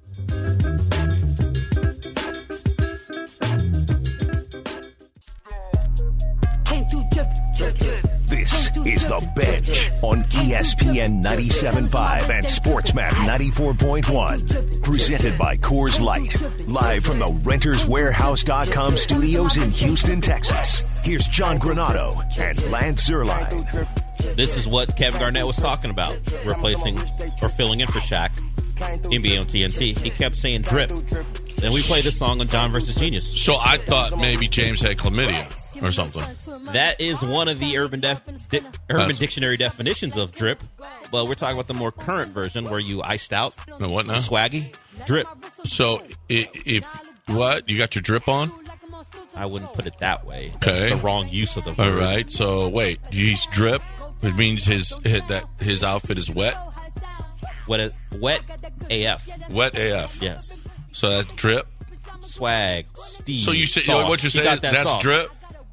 This is The Bench on E S P N ninety-seven point five and SportsMap ninety-four point one. Presented by Coors Light. Live from the Renters Warehouse dot com studios in Houston, Texas. Here's John Granado and Lance Zierlein. This is what Kevin Garnett was talking about, replacing or filling in for Shaq, N B A on T N T. He kept saying drip. And we played this song on John versus Genius. So I thought maybe James had chlamydia or something. That is one of the Urban Def- Di- Urban That's- Dictionary definitions of drip. But we're talking about the more current version where you iced out. No, what now? Swaggy. Drip. So if, if what? You got your drip on? I wouldn't put it that way. Okay. That's the wrong use of the word. All right. So wait, he's drip. It means his that his outfit is wet. Wet, wet A F. Wet A F. Yes. So that's drip. Swag, Steve. So you say sauce. what you're He saying? got that That's sauce. drip.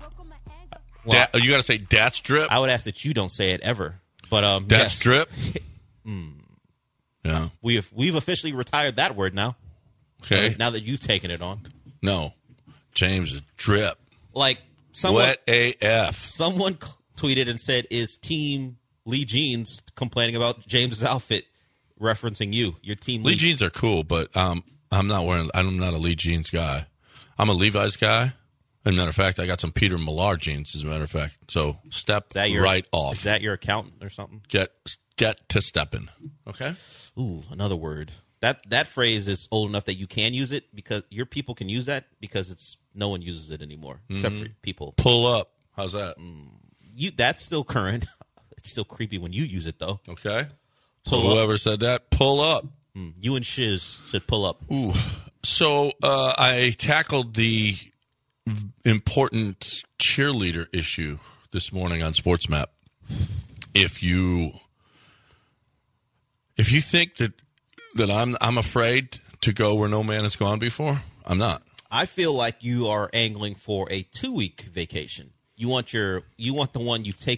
Well, Da- you got to say that's drip. I would ask that you don't say it ever. But um, that's yes. drip. mm. Yeah. We have we've officially retired that word now. Okay. Now that you've taken it on. No, James is drip. Like someone, wet A F. Someone tweeted and said, "Is Team Lee Jeans complaining about James's outfit?" Referencing you, your team. Lee, Lee jeans are cool, but um, I'm not wearing. I'm not a Lee jeans guy. I'm a Levi's guy. As a matter of fact, I got some Peter Millar jeans. As a matter of fact, so step Is that your, right off. Is that your accountant or something? Get get to stepping. Okay. Ooh, another word. That that phrase is old enough that you can use it because your people can use that because it's no one uses it anymore mm-hmm. except for people. Pull up. How's that? Mm, you that's still current. It's still creepy when you use it though. Okay. Pull so whoever said that, pull up. Mm, you and Shiz said pull up. Ooh. So uh, I tackled the important cheerleader issue this morning on SportsMap. If you if you think that that I'm I'm afraid to go where no man has gone before, I'm not. I feel like you are angling for a two week vacation. You want your you want the one you've taken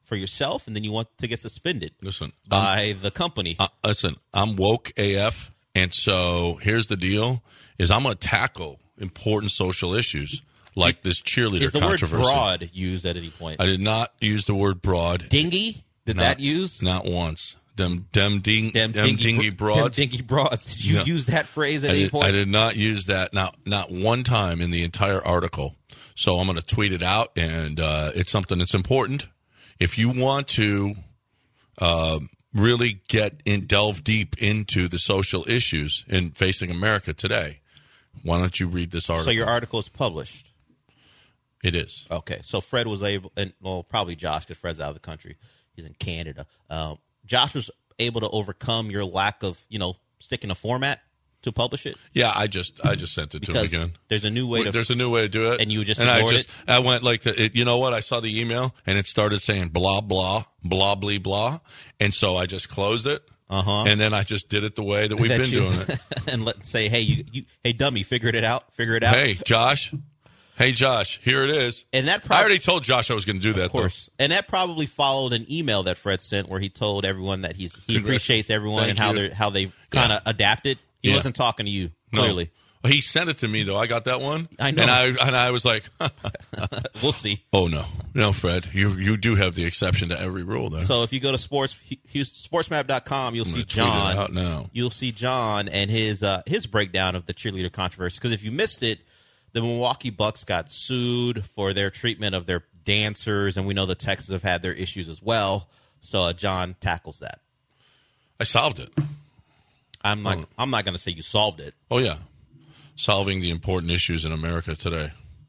for yourself, and then you want to get suspended listen, by um, the company. Uh, listen, I'm woke A F, and so here's the deal: is I'm going to tackle important social issues like this cheerleader Is the controversy. word broad used at any point? I did not use the word broad. Dingy? Did not, that use? Not once. Them, them, ding, them, them dingy, dingy broads. Them dingy broads. Did you no. use that phrase at I any did, point? I did not use that. Not not one time in the entire article. So I'm going to tweet it out, and uh, it's something that's important. If you want to uh, really get in, delve deep into the social issues in facing America today, why don't you read this article? So your article is published. It is. Okay. So Fred was able, and well, probably Josh, because Fred's out of the country. He's in Canada. Um, Josh was able to overcome your lack of, you know, sticking a format to publish it. Yeah, I just I just sent it because to him again. There's a new way to. There's a new way to do it, and you just and I ignored just it? I went like the, it, you know what? I saw the email and it started saying blah blah blah blah blah, and so I just closed it. Uh-huh. And then I just did it the way that we've That been you- doing it. and let say, hey, you, you, hey, dummy, figured it out. Figure it out. Hey, Josh. Hey, Josh. Here it is. And that prob- I already told Josh I was going to do that. Of course. And that probably followed an email that Fred sent where he told everyone that he's he Congrats. appreciates everyone Thank and how you. they how they've kind of Yeah. adapted. He Yeah. wasn't talking to you, No. clearly. Well, he sent it to me though. I got that one. I know. And I and I was like, We'll see. oh no, no, Fred, you you do have the exception to every rule there. So if you go to sports sportsmap dot com, you'll I'm see gonna tweet it John. out now. You'll see John and his uh, his breakdown of the cheerleader controversy. Because if you missed it, the Milwaukee Bucks got sued for their treatment of their dancers, and we know the Texans have had their issues as well. So uh, John tackles that. I solved it. I'm not. Oh. I'm not going to say you solved it. Oh yeah, solving the important issues in America today.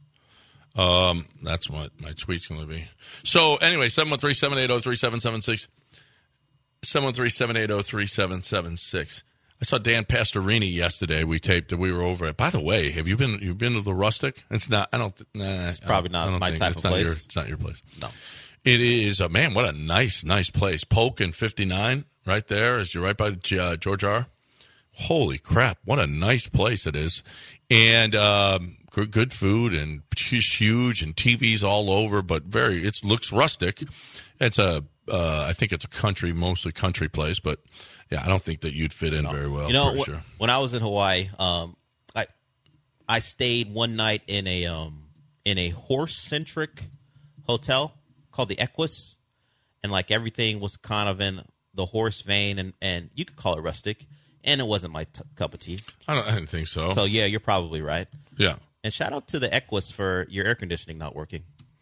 Um, that's what my tweet's going to be. So anyway, seven one three, seven eight zero, three seven seven six. seven one three, seven eight zero, three seven seven six. I saw Dan Pastorini yesterday. We taped it. We were over it. By the way, have you been you've been to the Rustic? It's not. I don't. Nah, It's probably not I don't my think- type it's of not place. Your, it's not your place. No. It is. Uh, man, what a nice, nice place. Polk and fifty-nine right there as you're right by uh, George R. Holy crap! What a nice place it is, and um, good, good food, and it's huge, and T Vs all over. But very, it looks rustic. It's a, uh, I think it's a country, mostly country place. But yeah, I don't think that you'd fit in very well. You know, for wh- sure. when I was in Hawaii, um, I I stayed one night in a um, in a horse centric hotel called the Equus, and like everything was kind of in the horse vein, and, and you could call it rustic, and it wasn't my t- cup of tea. I don't. I didn't think so. So yeah, you're probably right. Yeah. And shout out to the Equus for your air conditioning not working.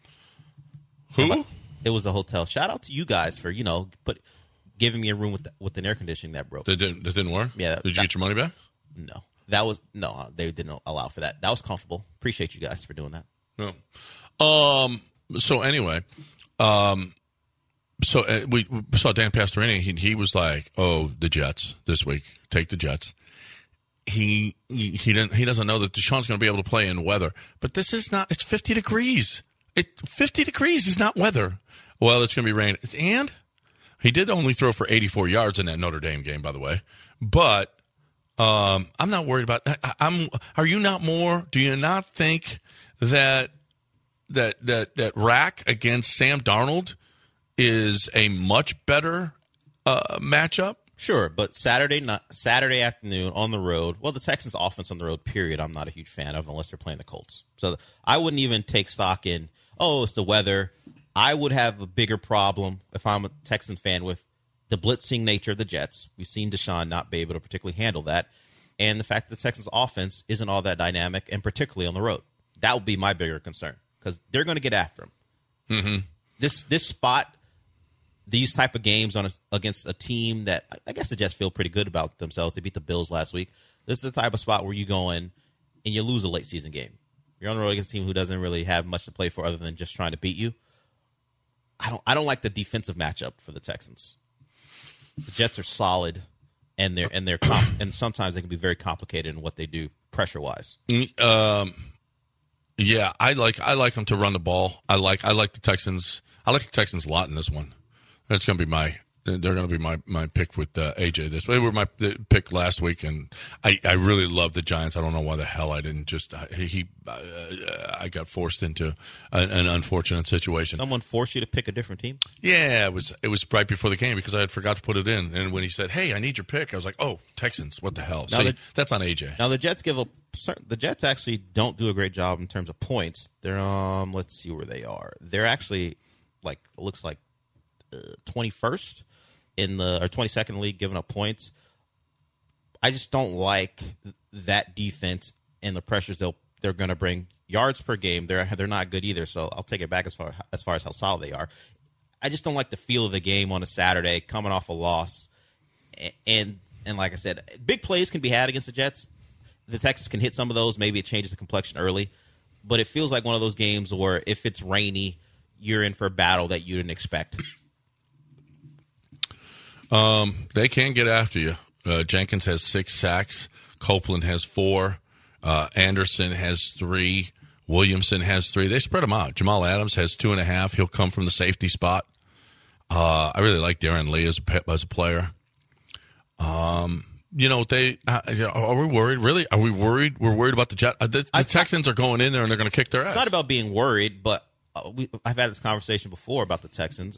Who? It was a hotel. Shout out to you guys for you know put giving me a room with the, with an air conditioning that broke. That didn't. That didn't work. Yeah. Did you that- get your money back? No, that was no. They didn't allow for that. That was comfortable. Appreciate you guys for doing that. No. Um. So anyway, um. So uh, we, we saw Dan Pastorini. He he was like, "Oh, the Jets this week. Take the Jets." He he he didn't. He doesn't know that Deshaun's going to be able to play in weather. But this is not. It's fifty degrees. It fifty degrees is not weather. Well, it's going to be rain. And he did only throw for eighty-four yards in that Notre Dame game, by the way. But um, I'm not worried about. I, I'm. Are you not more? Do you not think that that that that rack against Sam Darnold is a much better uh, matchup? Sure, but Saturday night, Saturday afternoon on the road. Well, the Texans' offense on the road, period. I'm not a huge fan of unless they're playing the Colts. So I wouldn't even take stock in. Oh, it's the weather. I would have a bigger problem if I'm a Texan fan with the blitzing nature of the Jets. We've seen Deshaun not be able to particularly handle that, and the fact that the Texans' offense isn't all that dynamic, and particularly on the road. That would be my bigger concern because they're going to get after him. Mm-hmm. This this spot. These type of games on a, against a team that I guess the Jets feel pretty good about themselves. They beat the Bills last week. This is the type of spot where you go in and you lose a late season game. You're on the road against a team who doesn't really have much to play for other than just trying to beat you. I don't. I don't like the defensive matchup for the Texans. The Jets are solid, and they're and they're comp- and sometimes they can be very complicated in what they do pressure wise. Um, yeah, I like I like them to run the ball. I like I like the Texans. I like the Texans a lot in this one. That's going to be my they're going to be my, my pick with uh, A J this. They were my pick last week, and I, I really love the Giants. I don't know why the hell I didn't just – he uh, I got forced into an, an unfortunate situation. Someone forced you to pick a different team? Yeah, it was it was right before the game because I had forgot to put it in. And when he said, hey, I need your pick, I was like, oh, Texans, what the hell? Now See, the, that's on A J. Now, the Jets give a – the Jets actually don't do a great job in terms of points. They're um, – let's see where they are. They're actually, like, it looks like uh, twenty-first. In the or twenty-second league, giving up points. I just don't like that defense and the pressures they'll they're going to bring. Yards per game, they're they're not good either. So I'll take it back as far as far as how solid they are. I just don't like the feel of the game on a Saturday, coming off a loss, and and, and like I said, big plays can be had against the Jets. The Texans can hit some of those. Maybe it changes the complexion early, but it feels like one of those games where if it's rainy, you're in for a battle that you didn't expect. Um, they can get after you. Uh, Jenkins has six sacks. Copeland has four. Uh, Anderson has three. Williamson has three. They spread them out. Jamal Adams has two and a half. He'll come from the safety spot. Uh, I really like Darren Lee as a, as a player. Um, you know, they uh, are we worried? Really? Are we worried? We're worried about the Jets. Uh, the, the Texans are going in there and they're going to kick their ass. It's not about being worried, but uh, we, I've had this conversation before about the Texans.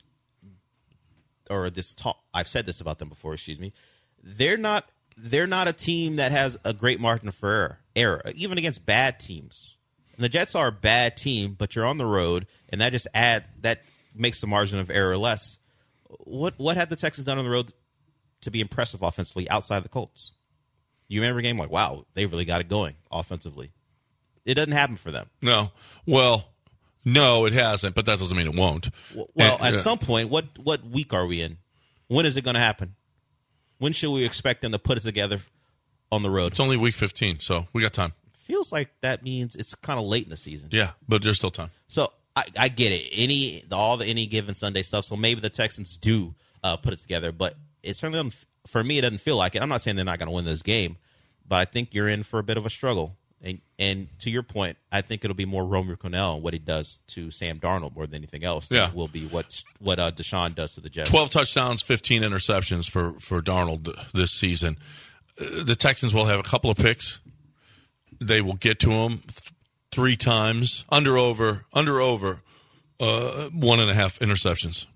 Or this talk, I've said this about them before. Excuse me. They're not. They're not a team that has a great margin for error, error, even against bad teams. And the Jets are a bad team, but you're on the road, and that just add that makes the margin of error less. What what had the Texans done on the road to be impressive offensively outside the Colts? You remember a game like, wow, they really got it going offensively. It doesn't happen for them. No. Well. No, it hasn't, but that doesn't mean it won't. Well, and, at uh, some point, what what week are we in? When is it going to happen? When should we expect them to put it together on the road? It's only week fifteen, so we got time. Feels like that means it's kind of late in the season. Yeah, but there's still time. So I, I get it. Any all the any given Sunday stuff. So maybe the Texans do uh, put it together, but it certainly doesn't, for me, it doesn't feel like it. I'm not saying they're not going to win this game, but I think you're in for a bit of a struggle. And and to your point, I think it'll be more Romeo Crennel and what he does to Sam Darnold more than anything else. Yeah. Will be what what uh, Deshaun does to the Jets. twelve touchdowns, fifteen interceptions for, for Darnold this season. Uh, the Texans will have a couple of picks. They will get to him th- three times. Under, over, under, over, uh, one and a half interceptions.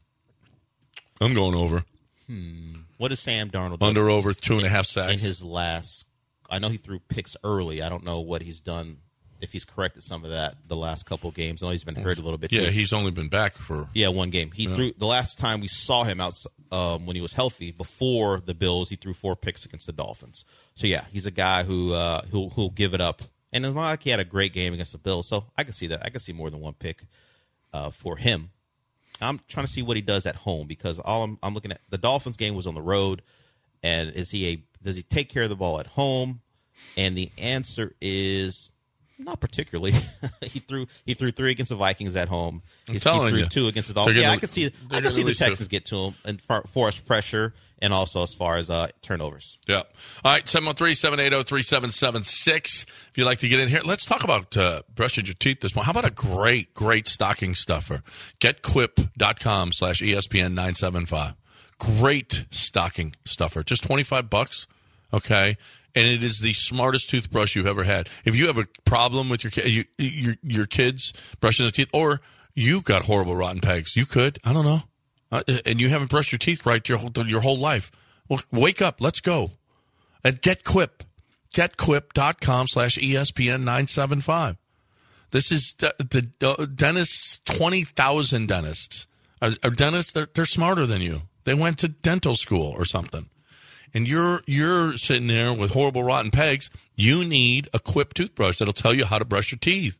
I'm going over. Hmm. What does Sam Darnold do? Under, over, two and a half sacks. In his last I know he threw picks early. I don't know what he's done, if he's corrected some of that the last couple of games. I know he's been hurt a little bit. Yeah, too. he's only been back for yeah one game. He yeah. threw the last time we saw him out um, when he was healthy before the Bills. He threw four picks against the Dolphins. So yeah, he's a guy who uh, who who'll give it up. And it's not like he had a great game against the Bills. So I can see that. I can see more than one pick uh, for him. I'm trying to see what he does at home because all I'm, I'm looking at the Dolphins game was on the road, and is he a does he take care of the ball at home? And the answer is not particularly. he threw he threw three against the Vikings at home. I'm he telling threw you. two against the Dolphins. Gonna, yeah, I can see I can see the Texans two. get to him and for, force pressure, and also as far as uh, turnovers. Yeah. All right, seven one three, seven eight zero, three seven seven six. If you'd like to get in here, let's talk about uh, brushing your teeth this morning. How about a great, great stocking stuffer? GetQuip.com slash ESPN nine seven five. Great stocking stuffer. Just twenty-five bucks, okay? And it is the smartest toothbrush you've ever had. If you have a problem with your you, your your kids brushing their teeth, or you got horrible rotten pegs, you could, I don't know, uh, and you haven't brushed your teeth right your whole, your whole life. Well, wake up, let's go, and get Quip, getquip.com slash ESPN nine seven five. This is the, the uh, dentists, twenty thousand dentists. Are, are dentists, they're, they're smarter than you. They went to dental school or something. And you're you're sitting there with horrible rotten pegs. You need a Quip toothbrush that'll tell you how to brush your teeth.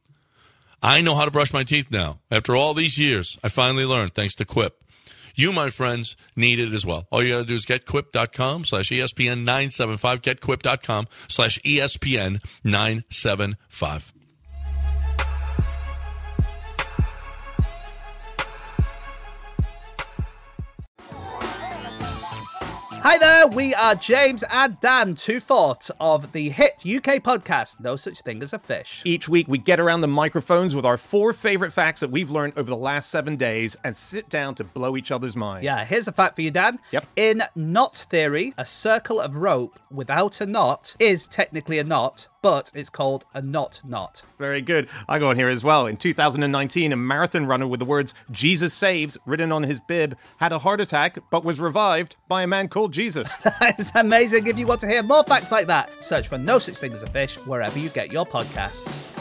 I know how to brush my teeth now. After all these years, I finally learned thanks to Quip. You, my friends, need it as well. All you got to do is getquip.com slash ESPN 975. Getquip.com slash ESPN 975. Hi there, we are James and Dan, two-fourths of the hit U K podcast, No Such Thing as a Fish. Each week, we get around the microphones with our four favorite facts that we've learned over the last seven days and sit down to blow each other's minds. Yeah, here's a fact for you, Dan. Yep. In knot theory, a circle of rope without a knot is technically a knot, but it's called a knot knot. Very good. I go on here as well. In two thousand nineteen, a marathon runner with the words Jesus Saves written on his bib had a heart attack but was revived by a man called Jesus. That's amazing. If you want to hear more facts like that, search for No Such Thing as a Fish wherever you get your podcasts.